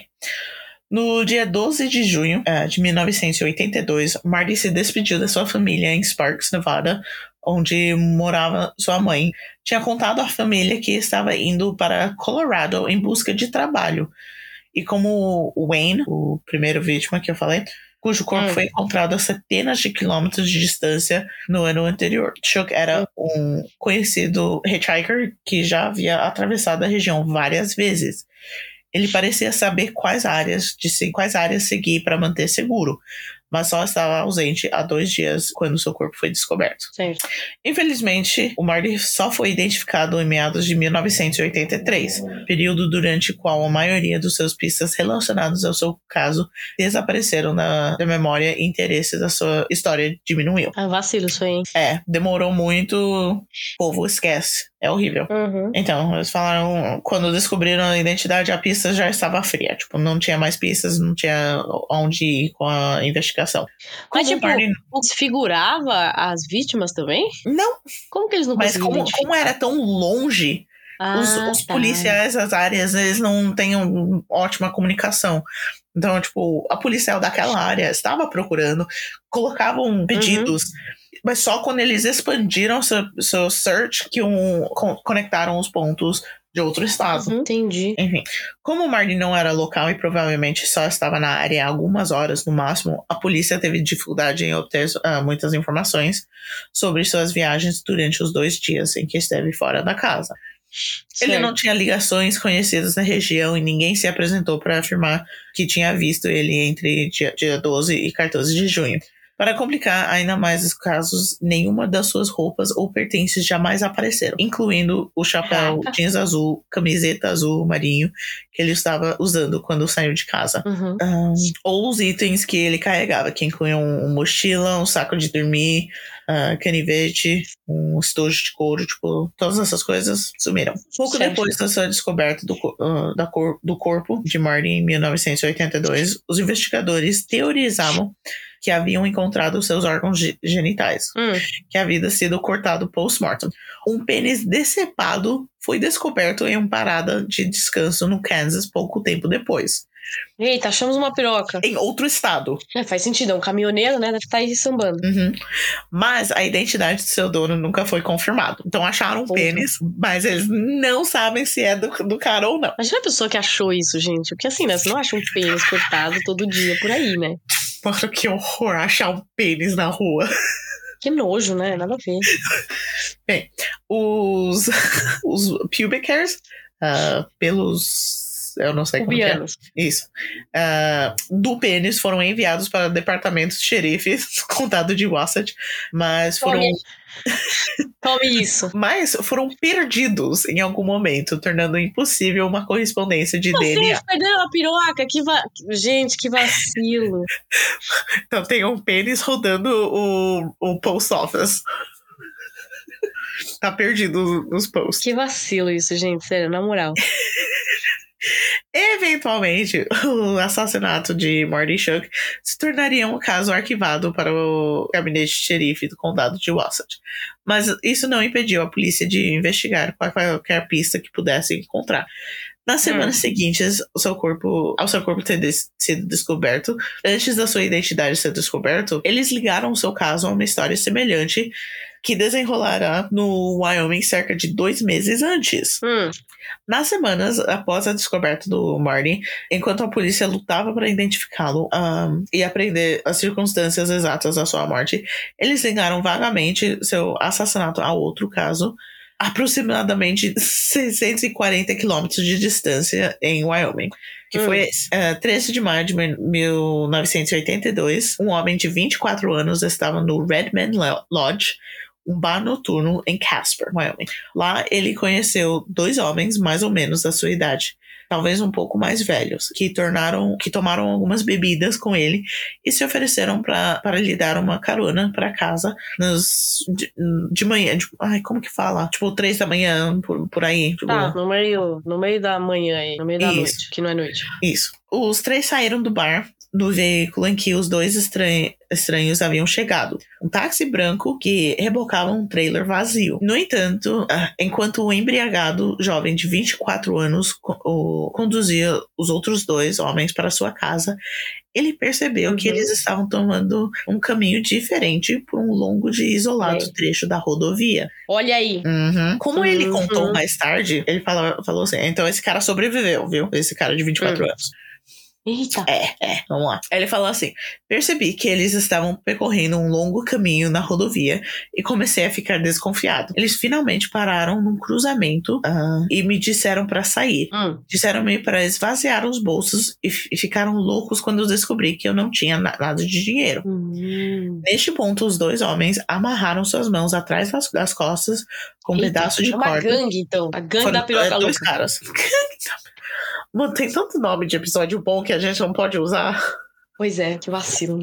No dia doze de junho uh, de mil novecentos e oitenta e dois, Marty se despediu da sua família em Sparks, Nevada, onde morava sua mãe. Tinha contado à família que estava indo para Colorado em busca de trabalho. E como Wayne, o primeiro vítima que eu falei, cujo corpo hum. foi encontrado a centenas de quilômetros de distância no ano anterior. Shook era um conhecido hitchhiker que já havia atravessado a região várias vezes. Ele parecia saber quais áreas, de quais áreas seguir para manter seguro, mas só estava ausente há dois dias quando seu corpo foi descoberto. Certo. Infelizmente, o Marty só foi identificado em meados de mil novecentos e oitenta e três, período durante o qual a maioria dos seus pistas relacionadas ao seu caso desapareceram da, da memória e interesse da sua história diminuiu. Ah, vacilo isso aí, hein? É, demorou muito, o povo esquece. É horrível. Uhum. Então, eles falaram, quando descobriram a identidade, a pista já estava fria. Tipo, não tinha mais pistas, não tinha onde ir com a investigação. Mas, como tipo, Marty... desfigurava as vítimas também? Não. Como que eles não Mas conseguiam como, como era tão longe, ah, os, os tá. policiais das áreas, eles não têm uma ótima comunicação. Então, tipo, a policial daquela área estava procurando, colocavam pedidos... Uhum. Mas só quando eles expandiram seu, seu search que um, con- conectaram os pontos de outro estado. Uhum, entendi. Enfim, como o Marty não era local e provavelmente só estava na área há algumas horas no máximo, a polícia teve dificuldade em obter uh, muitas informações sobre suas viagens durante os dois dias em que esteve fora da casa. Certo. Ele não tinha ligações conhecidas na região e ninguém se apresentou para afirmar que tinha visto ele entre dia, dia doze e quatorze de junho. Para complicar ainda mais os casos, nenhuma das suas roupas ou pertences jamais apareceram, incluindo o chapéu jeans azul, camiseta azul marinho que ele estava usando quando saiu de casa. Uhum. Um, ou os itens que ele carregava, que incluíam um mochila, um saco de dormir, uh, canivete, um estojo de couro, tipo, todas essas coisas sumiram. Pouco certo. Depois da sua descoberta do, uh, da cor, do corpo de Marty em mil novecentos e oitenta e dois, os investigadores teorizavam que haviam encontrado seus órgãos genitais, hum. que havia sido cortado post-mortem. Um pênis decepado foi descoberto em uma parada de descanso no Kansas pouco tempo depois. Eita, achamos uma piroca. Em outro estado. É, faz sentido, é um caminhoneiro, né? Deve estar aí sambando. Uhum. Mas a identidade do seu dono nunca foi confirmada. Então acharam um pênis, mas eles não sabem se é do, do cara ou não. Imagina a pessoa que achou isso, gente. Porque assim, né? Você não acha um pênis cortado todo dia por aí, né? Mano, que horror achar um pênis na rua. Que nojo, né? Nada a ver. Bem, os, os pubic hairs, uh, pelos eu não sei Pubianos. como que é. Isso. Uh, do pênis foram enviados para o departamento de xerife do condado de Wasatch, mas foram... Tome, Tome isso. Mas foram perdidos em algum momento, tornando impossível uma correspondência de Vocês D N A. perderam a piroca? Que va... Gente, que vacilo. Então tem um pênis rodando o, o post office. Tá perdido nos posts. Que vacilo isso, gente. Sério, na moral. Eventualmente, o assassinato de Marty Shook se tornaria um caso arquivado para o gabinete de xerife do condado de Wasatch. Mas isso não impediu a polícia de investigar qualquer pista que pudesse encontrar. Nas semanas hum. seguintes, o seu corpo, ao seu corpo ter des- sido descoberto, antes da sua identidade ser descoberta, eles ligaram o seu caso a uma história semelhante que desenrolará no Wyoming cerca de dois meses antes. Hum. Nas semanas após a descoberta do Marty, enquanto a polícia lutava para identificá-lo um, e aprender as circunstâncias exatas da sua morte, eles ligaram vagamente seu assassinato a outro caso, aproximadamente seiscentos e quarenta quilômetros de distância em Wyoming. Que hum. foi esse. Uh, treze de maio de mil novecentos e oitenta e dois, um homem de vinte e quatro anos estava no Redman Lodge, um bar noturno em Casper, Wyoming. Lá ele conheceu dois homens mais ou menos da sua idade, talvez um pouco mais velhos, que tornaram, que tomaram algumas bebidas com ele e se ofereceram pra, para lhe dar uma carona para casa nos, de, de manhã. De, ai, como que fala? Tipo, três da manhã, por, por aí. Tipo, tá, no meio, no meio da manhã aí, no meio da Isso. noite, que não é noite. Isso. Os três saíram do bar do veículo em que os dois estranhos, estranhos haviam chegado. Um táxi branco que rebocava um trailer vazio. No entanto, enquanto o embriagado jovem de vinte e quatro anos o, conduzia os outros dois homens para sua casa, ele percebeu uhum. que eles estavam tomando um caminho diferente por um longo e isolado é. trecho da rodovia. Olha aí. Uhum. Como uhum. ele contou Uhum. mais tarde, ele falou, falou assim, então esse cara sobreviveu, viu? Esse cara de vinte e quatro uhum. anos. Eita. É, é, vamos lá. Ele falou assim, percebi que eles estavam percorrendo um longo caminho na rodovia e comecei a ficar desconfiado. Eles finalmente pararam num cruzamento uh, e me disseram pra sair. Hum. Disseram-me para esvaziar os bolsos e, f- e ficaram loucos quando eu descobri que eu não tinha na- nada de dinheiro. Hum. Neste ponto, os dois homens amarraram suas mãos atrás das, das costas com um Eita, pedaço de é uma corda. gangue, então. A gangue Foram da piroca dois louca. caras. Mano, tem tanto nome de episódio bom que a gente não pode usar. Pois é, que vacilo, né?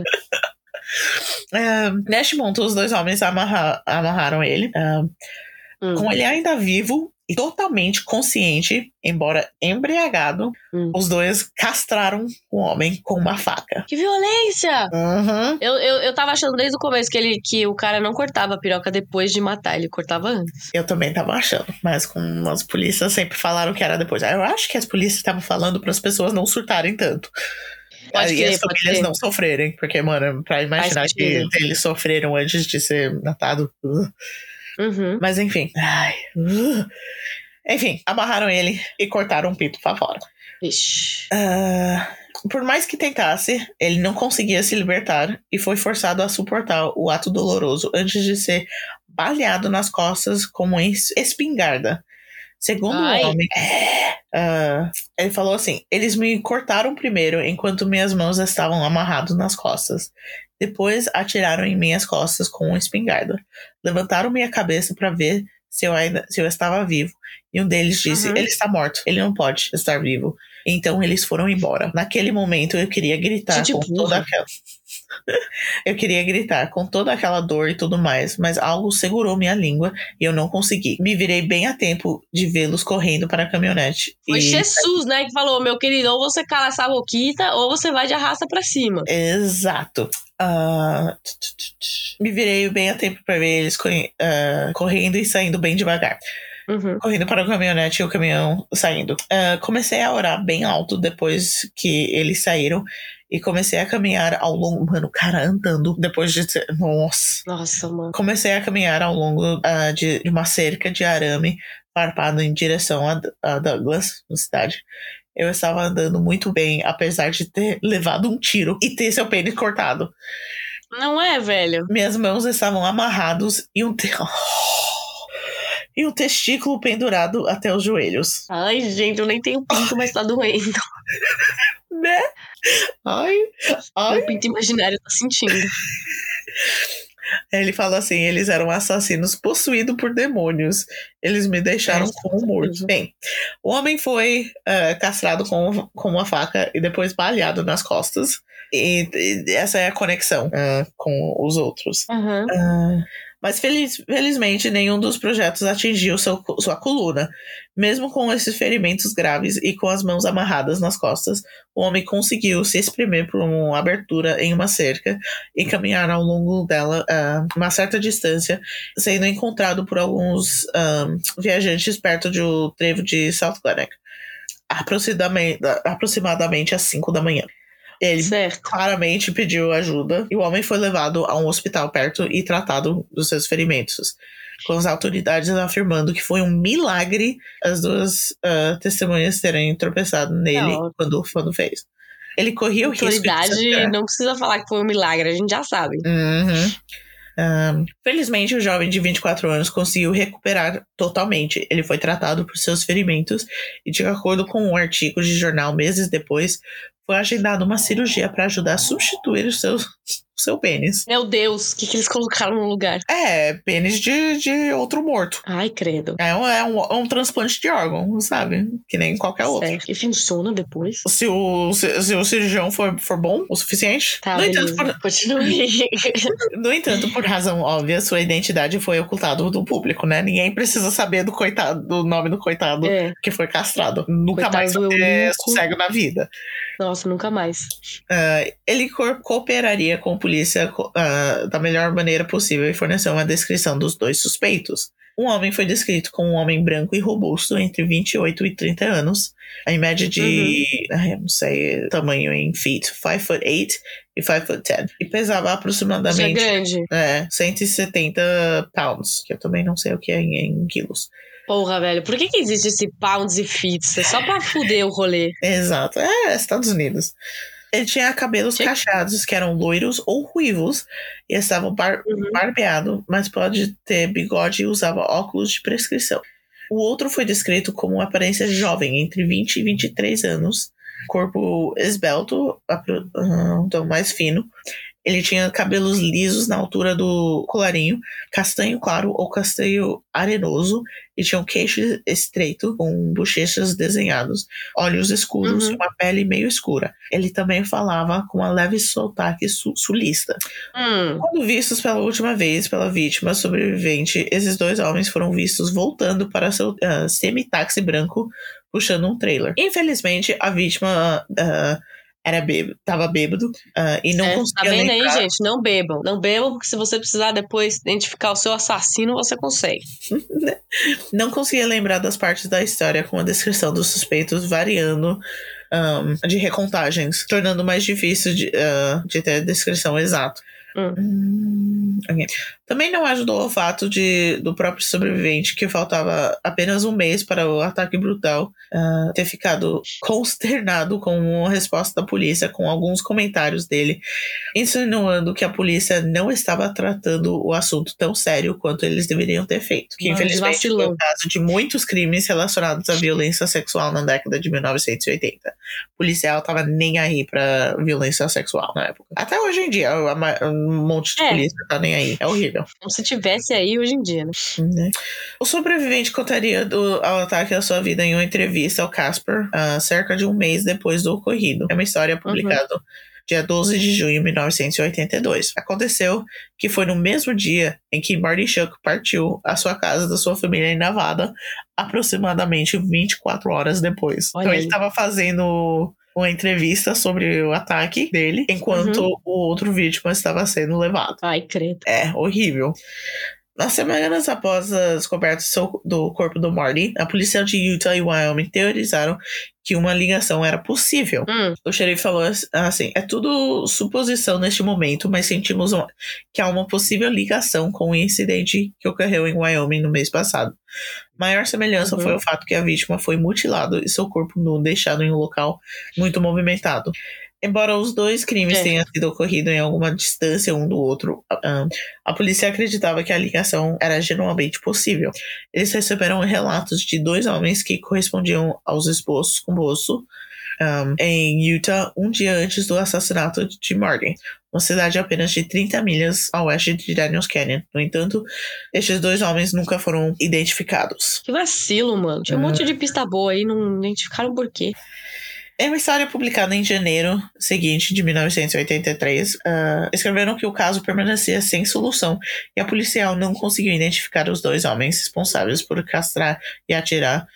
É, neste ponto, os dois homens amarra- amarraram ele. É, hum. Com ele ainda vivo e totalmente consciente, embora embriagado, hum. os dois castraram o homem com uma faca. Que violência! Uhum. Eu, eu, eu tava achando desde o começo que, ele, que o cara não cortava a piroca depois de matar, ele cortava antes. Eu também tava achando, mas com as polícias sempre falaram que era depois. Eu acho que as polícias estavam falando para as pessoas não surtarem tanto. Pode e crer, as famílias não sofrerem, porque, mano, pra imaginar que eles sofreram antes de ser matado. Uh. Uhum. Mas enfim. Ai, uh. Enfim, amarraram ele e cortaram um pito pra fora. Ixi. Uh, por mais que tentasse, ele não conseguia se libertar e foi forçado a suportar o ato doloroso antes de ser baleado nas costas com uma espingarda. Segundo Ai. o homem, uh, ele falou assim: eles me cortaram primeiro enquanto minhas mãos estavam amarradas nas costas. Depois atiraram em minhas costas com uma espingarda. Levantaram minha cabeça para ver se eu, ainda, se eu estava vivo. E um deles disse, uhum. ele está morto, ele não pode estar vivo. Então eles foram embora. Naquele momento eu queria gritar Gente com burra. toda aquela... eu queria gritar com toda aquela dor e tudo mais, mas algo segurou minha língua e eu não consegui. Me virei bem a tempo de vê-los correndo para a caminhonete. Foi e... Jesus, né, que falou, meu querido, ou você cala essa boquita ou você vai de arrasta pra cima. Exato. Uh... Me virei bem a tempo para ver eles corre... uh... correndo e saindo bem devagar. Uhum. Correndo para o caminhonete e o caminhão saindo. Uh, comecei a orar bem alto depois que eles saíram e comecei a caminhar ao longo... Mano, o cara andando depois de... Nossa. Nossa, mano. Comecei a caminhar ao longo uh, de, de uma cerca de arame farpado em direção a, a Douglas, na cidade. Eu estava andando muito bem, apesar de ter levado um tiro e ter seu pênis cortado. Não é, velho? Minhas mãos estavam amarradas e um... Te... e um testículo pendurado até os joelhos. Ai, gente, eu nem tenho pinto, mas tá doendo. Né? Ai, ai. Meu pinto imaginário tá sentindo. Ele fala assim, eles eram assassinos possuídos por demônios. Eles me deixaram É, como morto. Bem, o homem foi uh, castrado com, com uma faca e depois baleado nas costas. E, e essa é a conexão uh, com os outros. Uhum. Uh, mas feliz, felizmente nenhum dos projetos atingiu seu, sua coluna. Mesmo com esses ferimentos graves e com as mãos amarradas nas costas, o homem conseguiu se exprimir por uma abertura em uma cerca e caminhar ao longo dela uh, uma certa distância, sendo encontrado por alguns um, viajantes perto do trevo de South Glenelg, aproximadamente, aproximadamente às cinco da manhã. Ele certo. claramente pediu ajuda e o homem foi levado a um hospital perto e tratado dos seus ferimentos, com as autoridades afirmando que foi um milagre as duas uh, testemunhas terem tropeçado nele Não. quando, quando fez. Ele corria o risco de autoridade não precisa falar que foi um milagre, a gente já sabe. Uhum. Um, felizmente, o jovem de vinte e quatro anos conseguiu recuperar totalmente. Ele foi tratado por seus ferimentos e, de acordo com um artigo de jornal meses depois, foi agendada uma cirurgia para ajudar a substituir o seu, o seu pênis. Meu Deus, o que, que eles colocaram no lugar? É, pênis de, de outro morto. Ai, credo. É um, é, um, é um transplante de órgão, sabe? Que nem qualquer outro. Certo. E funciona depois? Se o, se, se o cirurgião for, for bom o suficiente. Tá, no, beleza. entanto, por, Continue. no entanto, por razão óbvia, sua identidade foi ocultada do público, né? Ninguém precisa saber do coitado, do nome do coitado É. que foi castrado. Nunca Coitado mais do vai ter eunuco. sossego na vida. Nossa, nunca mais. Uh, ele co- cooperaria com a polícia uh, da melhor maneira possível e forneceu uma descrição dos dois suspeitos. Um homem foi descrito como um homem branco e robusto, entre vinte e oito e trinta anos, em média de, uhum. ai, não sei, tamanho em feet, cinco foot eight e cinco foot ten. E pesava aproximadamente já é grande. É, cento e setenta pounds, que eu também não sei o que é em, em quilos. Porra, velho, por que que existe esse pounds e feet? É só pra fuder o rolê. Exato, é Estados Unidos. Ele tinha cabelos Tinha... cacheados, que eram loiros ou ruivos, e estavam bar- uhum. barbeados, mas pode ter bigode e usava óculos de prescrição. O outro foi descrito como uma aparência jovem, entre vinte e vinte e três anos, corpo esbelto, então mais fino. Ele tinha cabelos lisos na altura do colarinho, castanho claro ou castanho arenoso, e tinha um queixo estreito, com bochechas desenhados, olhos escuros uhum. e uma pele meio escura. Ele também falava com uma leve sotaque su- sulista. Hum. Quando vistos pela última vez pela vítima sobrevivente, esses dois homens foram vistos voltando para seu uh, semi-táxi branco, puxando um trailer. Infelizmente, a vítima... Uh, Era bêbado, tava bêbado uh, e não é, conseguia tá vendo lembrar. aí, gente? Não bebam. Não bebam, porque se você precisar depois identificar o seu assassino, você consegue. Não conseguia lembrar das partes da história com a descrição dos suspeitos variando um, de recontagens, tornando mais difícil de, uh, de ter a descrição exata. Hum. Hum, okay. Também não ajudou o fato de, do próprio sobrevivente, que faltava apenas um mês para o ataque brutal, uh, ter ficado consternado com a resposta da polícia, com alguns comentários dele, insinuando que a polícia não estava tratando o assunto tão sério quanto eles deveriam ter feito. Que, infelizmente, foi o caso de muitos crimes relacionados à violência sexual na década de mil novecentos e oitenta. O policial estava nem aí para violência sexual na época. Até hoje em dia, um monte de é. polícia tá nem aí. É horrível. Como se tivesse aí hoje em dia, né? né? O sobrevivente contaria do, ao ataque da sua vida em uma entrevista ao Casper, uh, cerca de um mês depois do ocorrido. É uma história publicada uhum. dia doze de junho de mil novecentos e oitenta e dois. Aconteceu que foi no mesmo dia em que Marty Shuck partiu à sua casa da sua família em Nevada, aproximadamente vinte e quatro horas depois. Olha então aí. ele estava fazendo uma entrevista sobre o ataque dele, enquanto uhum. o outro vítima estava sendo levado. Ai, credo. É, horrível. Nas semanas após a descoberta do corpo do Marty, a polícia de Utah e Wyoming teorizaram que uma ligação era possível. Hum. O xerife falou assim, é tudo suposição neste momento, mas sentimos uma, que há uma possível ligação com o incidente que ocorreu em Wyoming no mês passado. Maior semelhança uhum. foi o fato que a vítima foi mutilada e seu corpo nu deixado em um local muito movimentado. Embora os dois crimes É. tenham sido ocorrido em alguma distância um do outro, a, a polícia acreditava que a ligação era genuinamente possível. Eles receberam relatos de dois homens que correspondiam aos esposos com bolso um, em Utah um dia antes do assassinato de Martin, uma cidade apenas de trinta milhas a oeste de Daniels Canyon. No entanto, estes dois homens nunca foram identificados. Que vacilo, mano. Tinha um Ah. monte de pista boa aí, não identificaram por quê. Em uma história publicada em janeiro seguinte de mil novecentos e oitenta e três, uh, escreveram que o caso permanecia sem solução e a policial não conseguiu identificar os dois homens responsáveis por castrar e atirar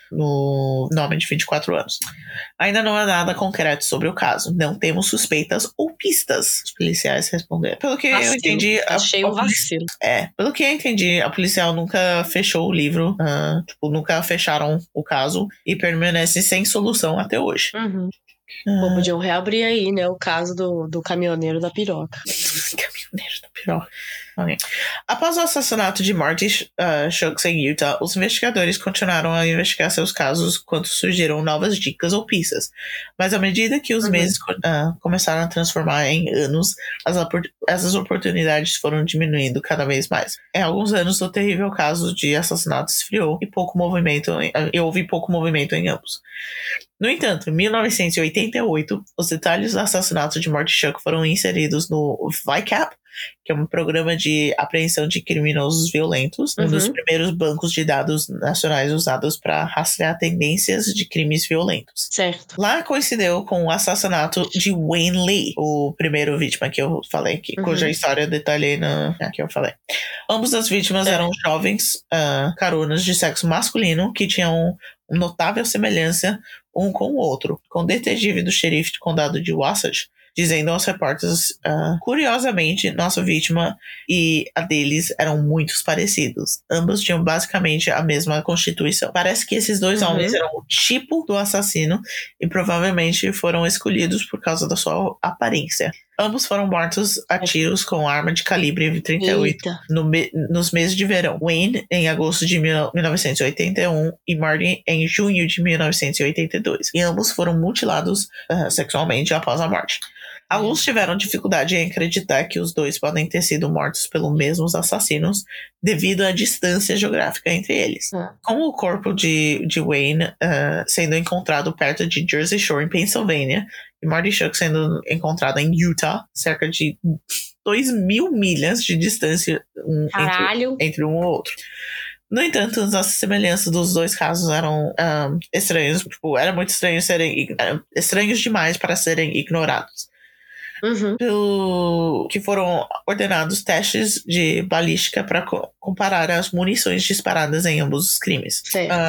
no homem de vinte e quatro anos. Ainda não há nada concreto sobre o caso. Não temos suspeitas ou pistas, os policiais responderam. Pelo que Vacilo. eu entendi... A, Achei um a polici- vacilo. É, pelo que eu entendi, a policial nunca fechou o livro, uh, tipo, nunca fecharam o caso e permanece sem solução até hoje. Uhum. Ah. Bom, podiam reabrir aí, né, o caso do, do caminhoneiro da piroca. Caminhoneiro da piroca. Okay. Após o assassinato de Marty uh, Shooks em Utah, os investigadores continuaram a investigar seus casos quando surgiram novas dicas ou pistas. Mas à medida que os Uhum. meses uh, começaram a transformar em anos, as essas oportunidades foram diminuindo cada vez mais. Em alguns anos, o terrível caso de assassinato esfriou e, pouco movimento, uh, e houve pouco movimento em ambos. No entanto, em mil novecentos e oitenta e oito, os detalhes do assassinato de Marty Shook foram inseridos no V I C A P, que é um programa de apreensão de criminosos violentos, um Uhum. dos primeiros bancos de dados nacionais usados para rastrear tendências de crimes violentos. Certo. Lá coincideu com o assassinato de Wayne Lee, o primeiro vítima que eu falei aqui, Uhum. cuja história eu detalhei na é, que eu falei. Ambos as vítimas É. eram jovens uh, caronas de sexo masculino que tinham notável semelhança um com o outro, com o detetive do xerife de condado de Wasatch dizendo aos repórteres, uh, curiosamente, nossa vítima e a deles eram muito parecidos. Ambos tinham basicamente a mesma constituição. Parece que esses dois Uhum. homens eram o tipo do assassino e provavelmente foram escolhidos por causa da sua aparência. Ambos foram mortos a tiros com arma de calibre trinta e oito no me- nos meses de verão. Wayne em agosto de mil novecentos e oitenta e um e Martin em junho de mil novecentos e oitenta e dois. E ambos foram mutilados uh, sexualmente após a morte. Alguns tiveram dificuldade em acreditar que os dois podem ter sido mortos pelos mesmos assassinos devido à distância geográfica entre eles. Ah. Com o corpo de, de Wayne uh, sendo encontrado perto de Jersey Shore, em Pensilvânia, e Marty Shook sendo encontrado em Utah, cerca de dois mil milhas de distância um, entre, entre um ou outro. No entanto, as semelhanças dos dois casos eram um, estranhos, tipo, era muito estranho serem uh, estranhos demais para serem ignorados. Uhum. Pelo que foram ordenados testes de balística para co- comparar as munições disparadas em ambos os crimes.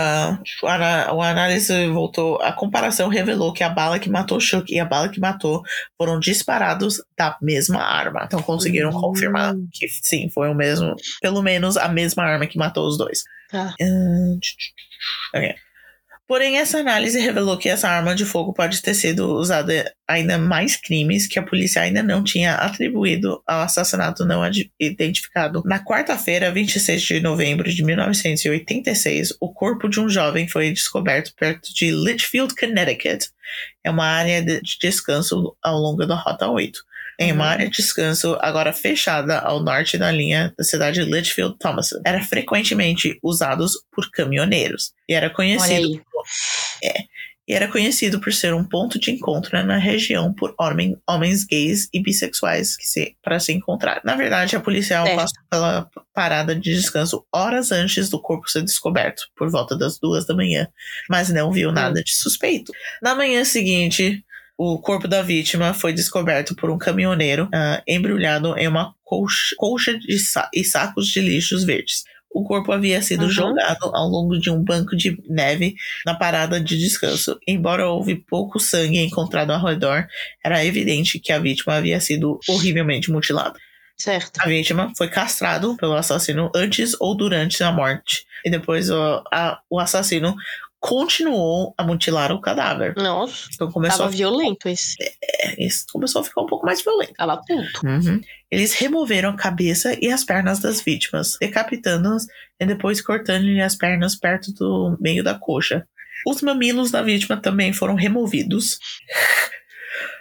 Uh, a, a análise voltou, a comparação revelou que a bala que matou Shook e a bala que matou foram disparados da mesma arma. Então conseguiram uhum. confirmar que sim, foi o mesmo, pelo menos a mesma arma que matou os dois. Ah. Uh, okay. Porém, essa análise revelou que essa arma de fogo pode ter sido usada ainda mais crimes que a polícia ainda não tinha atribuído ao assassinato não identificado. Na quarta-feira, vinte e seis de novembro de mil novecentos e oitenta e seis, o corpo de um jovem foi descoberto perto de Litchfield, Connecticut. É uma área de descanso ao longo da Rota oito. Em uma área de descanso agora fechada ao norte da linha da cidade de Litchfield, Thomason. Era frequentemente usados por caminhoneiros. E era conhecido por, é, e era conhecido por ser um ponto de encontro na região por homem, homens gays e bissexuais que se, para se encontrar. Na verdade, a policial é. passou pela parada de descanso horas antes do corpo ser descoberto, por volta das duas da manhã, mas não viu nada de suspeito. Na manhã seguinte, o corpo da vítima foi descoberto por um caminhoneiro uh, embrulhado em uma colcha, colcha de sa- e sacos de lixos verdes. O corpo havia sido uhum. jogado ao longo de um banco de neve na parada de descanso. Embora houve pouco sangue encontrado ao redor, era evidente que a vítima havia sido horrivelmente mutilada. Certo. A vítima foi castrado pelo assassino antes ou durante a morte. E depois o, a, o assassino continuou a mutilar o cadáver. Nossa, então começou tava a... violento esse. É, isso começou a ficar um pouco mais violento. Tava puto. Uhum. Eles removeram a cabeça e as pernas das vítimas, decapitando-as e depois cortando-lhe as pernas perto do meio da coxa. Os mamilos da vítima também foram removidos.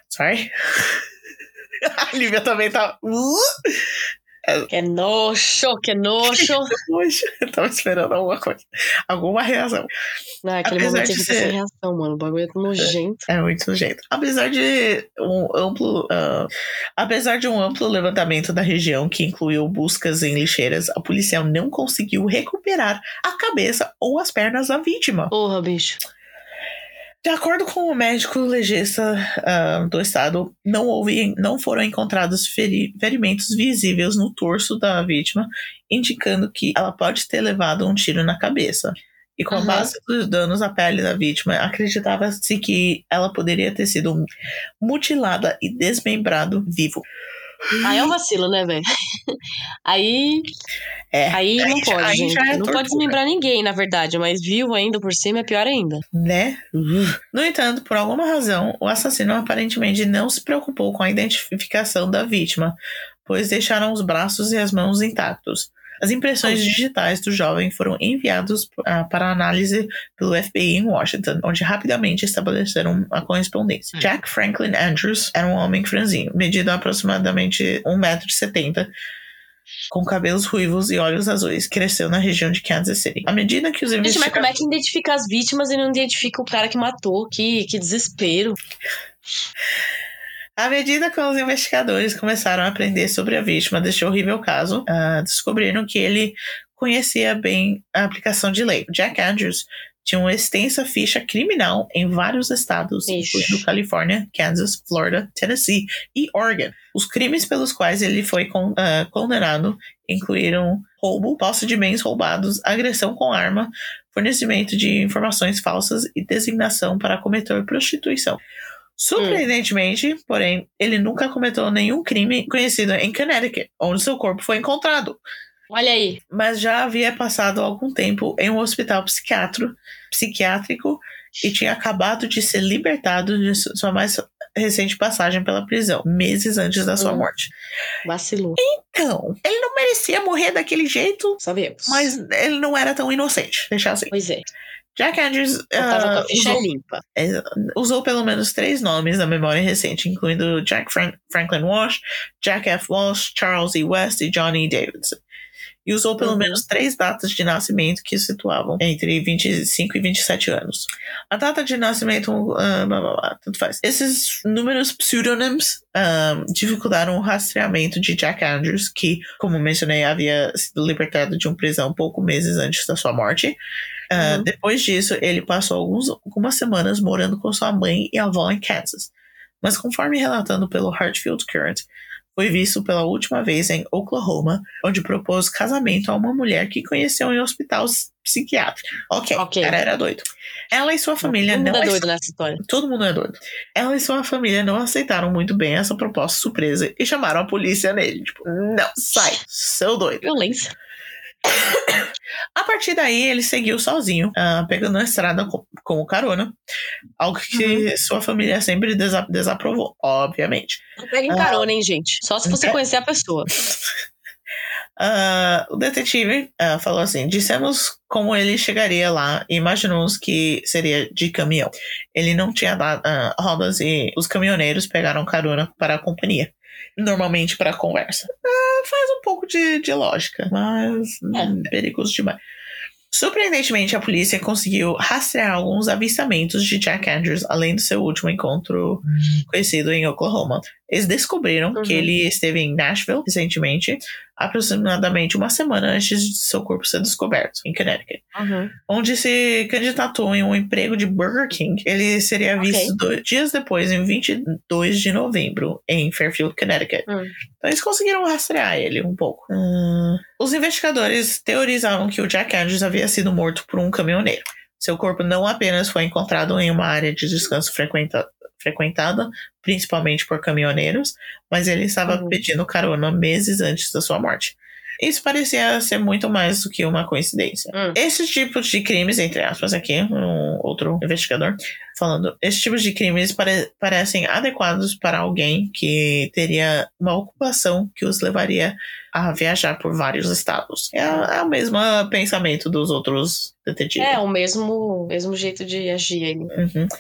Sorry. A Lívia também tá... Que nojo, que nojo. Eu tava esperando alguma coisa. Alguma reação. Não, aquele Apesar momento de de ser- sem reação, mano. O bagulho é nojento. É muito nojento. Apesar de um amplo, uh, apesar de um amplo levantamento da região que incluiu buscas em lixeiras, a policial não conseguiu recuperar a cabeça ou as pernas da vítima. Porra, bicho. De acordo com o médico legista uh, do estado, não houve, não foram encontrados feri- ferimentos visíveis no torso da vítima, indicando que ela pode ter levado um tiro na cabeça. E com a Aham. base dos danos à pele da vítima, acreditava-se que ela poderia ter sido mutilada e desmembrado vivo. Aí é um vacilo, né, velho? Aí, É, aí não aí já- pode, aí gente. já é Não tortura. pode desmembrar ninguém, na verdade. Mas vivo ainda por cima é pior ainda. né? No entanto, por alguma razão, o assassino aparentemente não se preocupou com a identificação da vítima, pois deixaram os braços e as mãos intactos. As impressões digitais do jovem foram enviadas uh, para análise pelo F B I em Washington, onde rapidamente estabeleceram a correspondência. Jack Franklin Andrews era um homem franzino, medido aproximadamente um metro e setenta, com cabelos ruivos e olhos azuis. Cresceu na região de Kansas City. À medida que os Gente, mas como investigadores... é que identifica as vítimas e não identifica o cara que matou? Que, que desespero. À medida que os investigadores começaram a aprender sobre a vítima deste horrível caso, uh, descobriram que ele conhecia bem a aplicação de lei. Jack Andrews tinha uma extensa ficha criminal em vários estados, Ixi. incluindo Califórnia, Kansas, Florida, Tennessee e Oregon. Os crimes pelos quais ele foi con- uh, condenado incluíram roubo, posse de bens roubados, agressão com arma, fornecimento de informações falsas e designação para cometer prostituição. Surpreendentemente, hum. porém, ele nunca cometeu nenhum crime conhecido em Connecticut, onde seu corpo foi encontrado. Olha aí. Mas já havia passado algum tempo em um hospital psiquiátrico, psiquiátrico e tinha acabado de ser libertado de sua mais recente passagem pela prisão, meses antes da sua hum. morte. Vacilou. Então, ele não merecia morrer daquele jeito, sabemos, mas ele não era tão inocente, deixar assim. Pois é. Jack Andrews uh, com a ficha usou, limpa. É, usou pelo menos três nomes na memória recente, incluindo Jack Frank, Franklin Walsh, Jack F. Walsh, Charles E. West e Johnny E. Davidson. E usou pelo uhum. menos três datas de nascimento que situavam entre vinte e cinco e vinte e sete anos. A data de nascimento, uh, blá, blá, blá, tudo faz. Esses números pseudonyms um, dificultaram o rastreamento de Jack Andrews, que, como mencionei, havia sido libertado de uma prisão poucos meses antes da sua morte. Uh, uhum. Depois disso, ele passou alguns, algumas semanas morando com sua mãe e avó em Kansas. Mas conforme relatando pelo Hartfield Current, foi visto pela última vez em Oklahoma, onde propôs casamento a uma mulher que conheceu em um hospital psiquiátrico. Ok, okay. O cara era doido. Ela e sua família Todo não... mundo é doido nessa história. Todo mundo é doido. Ela e sua família não aceitaram muito bem essa proposta surpresa e chamaram a polícia nele. Tipo, não, sai, seu doido. Violência. A partir daí, ele seguiu sozinho, uh, pegando a estrada com, com o carona, algo que uhum. sua família sempre desa- desaprovou, obviamente. Não peguem carona, uh, hein, gente? Só se você é... conhecer a pessoa. uh, o detetive uh, falou assim, dissemos como ele chegaria lá e imaginamos que seria de caminhão. Ele não tinha dado, uh, rodas e os caminhoneiros pegaram carona para a companhia. Normalmente para conversa. É, faz um pouco de, de lógica, mas é. hum, perigoso demais. Surpreendentemente, a polícia conseguiu rastrear alguns avistamentos de Jack Andrews, além do seu último encontro uhum. conhecido em Oklahoma. Eles descobriram uhum. que ele esteve em Nashville recentemente, aproximadamente uma semana antes de seu corpo ser descoberto, em Connecticut, uhum. onde se candidatou em um emprego de Burger King. Ele seria visto okay. dois dias depois, em vinte e dois de novembro, em Fairfield, Connecticut. Uhum. Então eles conseguiram rastrear ele um pouco. Hum. Os investigadores teorizavam que o Jack Andrews havia sido morto por um caminhoneiro. Seu corpo não apenas foi encontrado em uma área de descanso frequenta, frequentada, principalmente por caminhoneiros, mas ele estava uhum. pedindo carona meses antes da sua morte. Isso parecia ser muito mais do que uma coincidência. Hum. Esses tipos de crimes, entre aspas aqui, um outro investigador falando, esses tipos de crimes pare- parecem adequados para alguém que teria uma ocupação que os levaria a viajar por vários estados. É, é o mesmo pensamento dos outros detetives. É, o mesmo, mesmo jeito de agir aí. Uhum.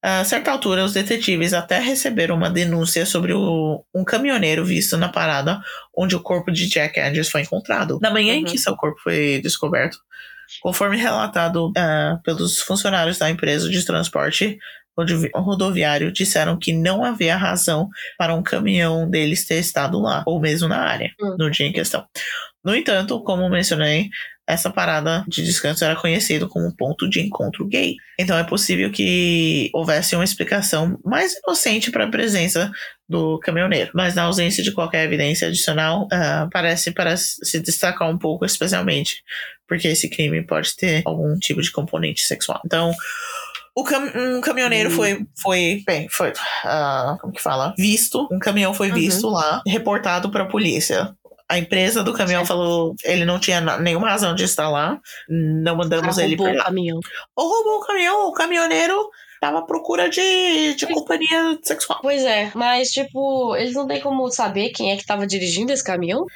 A certa altura, os detetives até receberam uma denúncia sobre o, um caminhoneiro visto na parada onde o corpo de Jack Andrews foi encontrado. Na manhã uhum. em que seu corpo foi descoberto, conforme relatado uh, pelos funcionários da empresa de transporte rodoviário, disseram que não havia razão para um caminhão deles ter estado lá, ou mesmo na área, uhum. no dia em questão. No entanto, como mencionei, essa parada de descanso era conhecida como ponto de encontro gay. Então é possível que houvesse uma explicação mais inocente para a presença do caminhoneiro. Mas na ausência de qualquer evidência adicional, uh, parece, parece se destacar um pouco, especialmente porque esse crime pode ter algum tipo de componente sexual. Então, o cam- um caminhoneiro uhum. foi, foi, bem, foi, uh, como que fala? Visto, um caminhão foi visto uhum. lá, reportado para a polícia. A empresa do caminhão certo. Falou ele não tinha nenhuma razão de estar lá. Não mandamos ele para lá. O caminhão. Ou roubou o caminhão. O caminhoneiro tava à procura de, de companhia sexual. Pois é, mas tipo, eles não têm como saber quem é que tava dirigindo esse caminhão?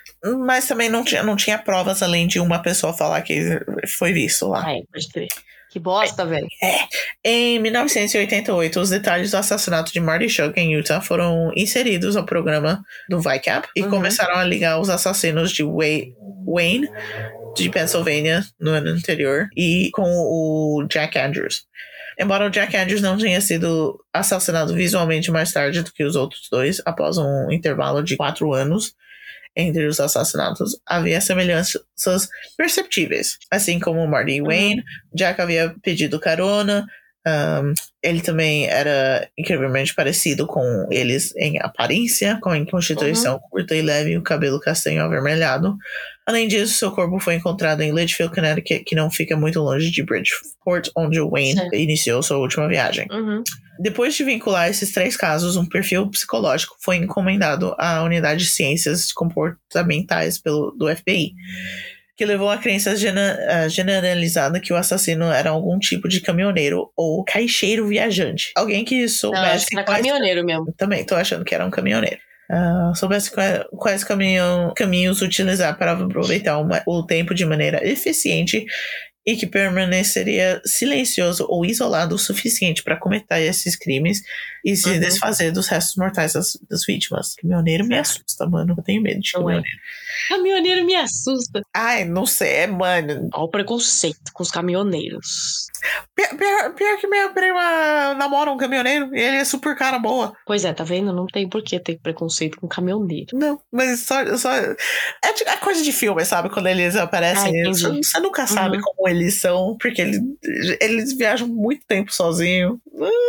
Mas também não tinha, não tinha provas além de uma pessoa falar que foi visto lá. Ai, pode crer. Que bosta, é, velho. É. Em mil novecentos e oitenta e oito, os detalhes do assassinato de Marty Shook em Utah foram inseridos ao programa do V I C A P e uhum. começaram a ligar os assassinos de Wayne, de Pennsylvania, no ano anterior, e com o Jack Andrews. Embora o Jack Andrews não tenha sido assassinado visualmente mais tarde do que os outros dois, após um intervalo de quatro anos, entre os assassinatos, havia semelhanças perceptíveis. Assim como Marty e Wayne, uhum. Jack havia pedido carona, um, ele também era incrivelmente parecido com eles em aparência, com a constituição uhum. curta e leve e o cabelo castanho avermelhado. Além disso, seu corpo foi encontrado em Litchfield, Connecticut, que não fica muito longe de Bridgeport, onde o Wayne Sim. iniciou sua última viagem. Uhum. Depois de vincular esses três casos, um perfil psicológico foi encomendado à Unidade de Ciências Comportamentais pelo, do F B I, que levou à crença gena, generalizada que o assassino era algum tipo de caminhoneiro ou caixeiro viajante. Alguém que soubesse... Não, acho que era quais... caminhoneiro mesmo. Também, tô achando que era um caminhoneiro. Uh, soubesse quais, quais caminhão, caminhos utilizar para aproveitar uma, o tempo de maneira eficiente e que permaneceria silencioso ou isolado o suficiente para cometer esses crimes e se uhum. desfazer dos restos mortais das, das vítimas. Caminhoneiro me assusta, mano. Eu tenho medo de caminhoneiro. Caminhoneiro me assusta. Ai, não sei, mano. Olha o preconceito com os caminhoneiros. Pior, pior, pior que minha prima namora um caminhoneiro e ele é super cara boa. Pois é, tá vendo? Não tem por que ter preconceito com caminhoneiro. Não, mas só... só é, é coisa de filme, sabe? Quando eles aparecem, ah, você, você nunca sabe uhum. como eles são, porque eles, eles viajam muito tempo sozinhos.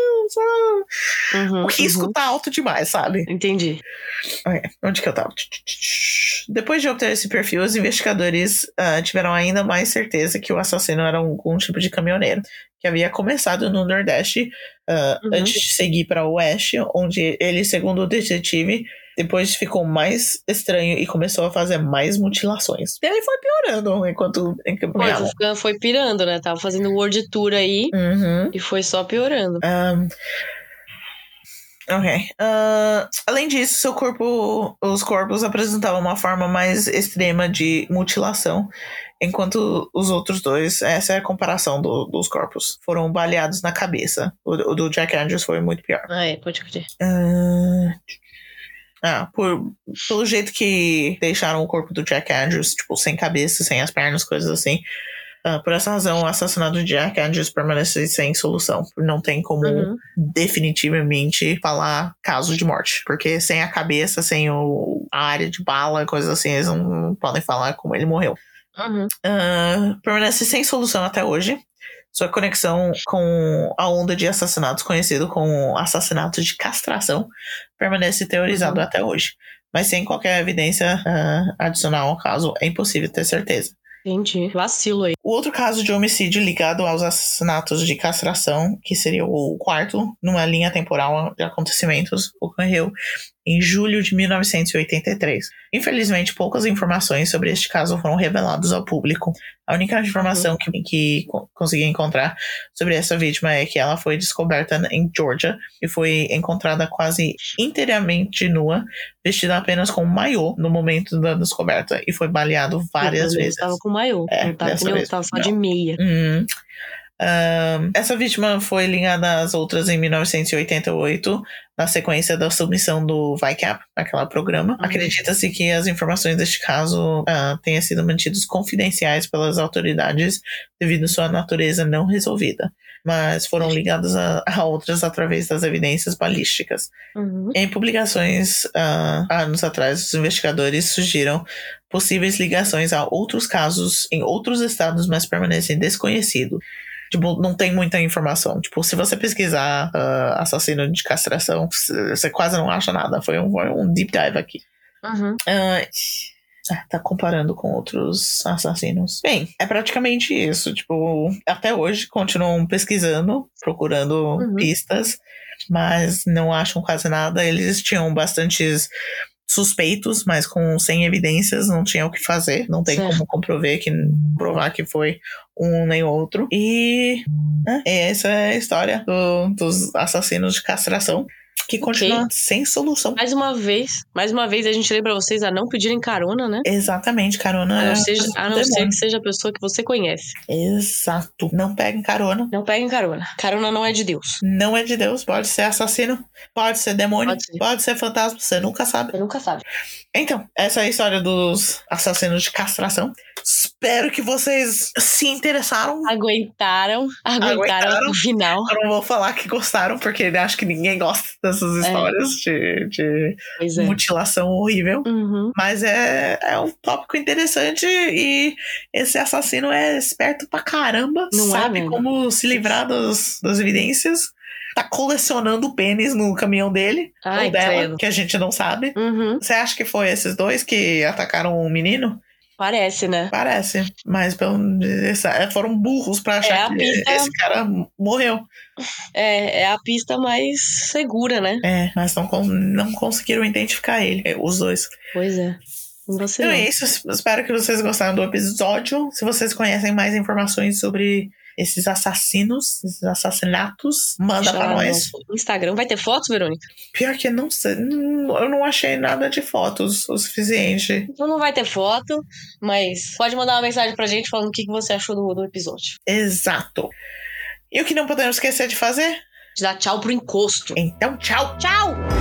Uhum, o risco uhum. tá alto demais, sabe? Entendi. Okay, onde que eu tava? Depois de obter esse perfil, os investigadores uh, tiveram ainda mais certeza que o assassino era algum tipo de caminhoneiro, que havia começado no Nordeste uh, uhum. antes de seguir para o Oeste, onde ele, segundo o detetive, depois ficou mais estranho e começou a fazer mais mutilações. E ele foi piorando enquanto encaminhava. Foi, foi pirando, né? Tava fazendo World Tour aí uhum. e foi só piorando. Um, ok. Uh, além disso, seu corpo, os corpos apresentavam uma forma mais extrema de mutilação, enquanto os outros dois, essa é a comparação do, dos corpos, foram baleados na cabeça. O, o do Jack Andrews foi muito pior. Ah, é, pode crer. Uh, ah, por, pelo jeito que deixaram o corpo do Jack Andrews, tipo, sem cabeça, sem as pernas, coisas assim. Uh, por essa razão, o assassinato de Jack Andrews permanece sem solução. Não tem como uhum. definitivamente falar caso de morte. Porque sem a cabeça, sem o, a área de bala, coisas assim, eles não, não podem falar como ele morreu. Uhum. Uh, permanece sem solução até hoje. Sua conexão com a onda de assassinatos conhecido como assassinato de castração permanece teorizado uhum. até hoje. Mas sem qualquer evidência uh, adicional ao caso, é impossível ter certeza. Entendi. Vacilo aí. O outro caso de homicídio ligado aos assassinatos de castração, que seria o quarto numa linha temporal de acontecimentos, ocorreu em julho de mil novecentos e oitenta e três. Infelizmente, poucas informações sobre este caso foram reveladas ao público. A única informação uhum. que, que consegui encontrar sobre essa vítima é que ela foi descoberta em Georgia e foi encontrada quase inteiramente nua, vestida apenas com maiô no momento da descoberta e foi baleado várias eu vezes. Estava com maiô, é, não tava, eu tava só não. de meia. Hum. Uh, essa vítima foi ligada às outras em mil novecentos e oitenta e oito, na sequência da submissão do V I C A P, aquele programa. Uhum. Acredita-se que as informações deste caso uh, tenham sido mantidas confidenciais pelas autoridades devido à sua natureza não resolvida, mas foram ligadas a, a outras através das evidências balísticas. Uhum. Em publicações uh, anos atrás, os investigadores sugeriram possíveis ligações a outros casos em outros estados, mas permanecem desconhecidos. Tipo, não tem muita informação. Tipo, se você pesquisar uh, assassino de castração, você quase não acha nada. Foi um, foi um deep dive aqui. Uhum. Uh, tá comparando com outros assassinos. Bem, é praticamente isso. Tipo, até hoje continuam pesquisando, procurando uhum. pistas, mas não acham quase nada. Eles tinham bastantes suspeitos, mas com sem evidências não tinha o que fazer. Não tem certo. Como comprovar que, provar que foi um nem outro. E né, essa é a história do, dos assassinos de castração, que continua okay. sem solução. Mais uma vez, mais uma vez a gente lembra vocês a não pedirem carona, né? Exatamente, carona. A não, é seja, a não ser que seja a pessoa que você conhece. Exato. Não peguem carona. Não peguem carona. Carona não é de Deus. Não é de Deus. Pode ser assassino, pode ser demônio, pode ser, pode ser fantasma. Você nunca sabe. Você nunca sabe. Então, essa é a história dos assassinos de castração. Espero que vocês se interessaram. Aguentaram. Aguentaram, aguentaram. No final. Eu não vou falar que gostaram, porque acho que ninguém gosta dessas histórias é. de, de é. mutilação horrível. Uhum. Mas é, é um tópico interessante e esse assassino é esperto pra caramba. Não sabe é, como se livrar das, das evidências. Tá colecionando pênis no caminhão dele. Ai, ou dela, credo. Que a gente não sabe. Uhum. Você acha que foi esses dois que atacaram o menino? Parece, né? Parece, mas pelo, foram burros pra achar é que pista... esse cara morreu. É, é a pista mais segura, né? É, mas não, não conseguiram identificar ele, os dois. Pois é. Você então não. é isso, espero que vocês gostaram do episódio. Se vocês conhecem mais informações sobre esses assassinos, esses assassinatos, manda Deixa pra nós. Instagram vai ter fotos, Verônica? Pior que não sei, eu não achei nada de fotos o suficiente. Então não vai ter foto, mas pode mandar uma mensagem pra gente falando o que você achou do, do episódio. Exato. E o que não podemos esquecer de fazer? De dar tchau pro encosto. Então, tchau. Tchau!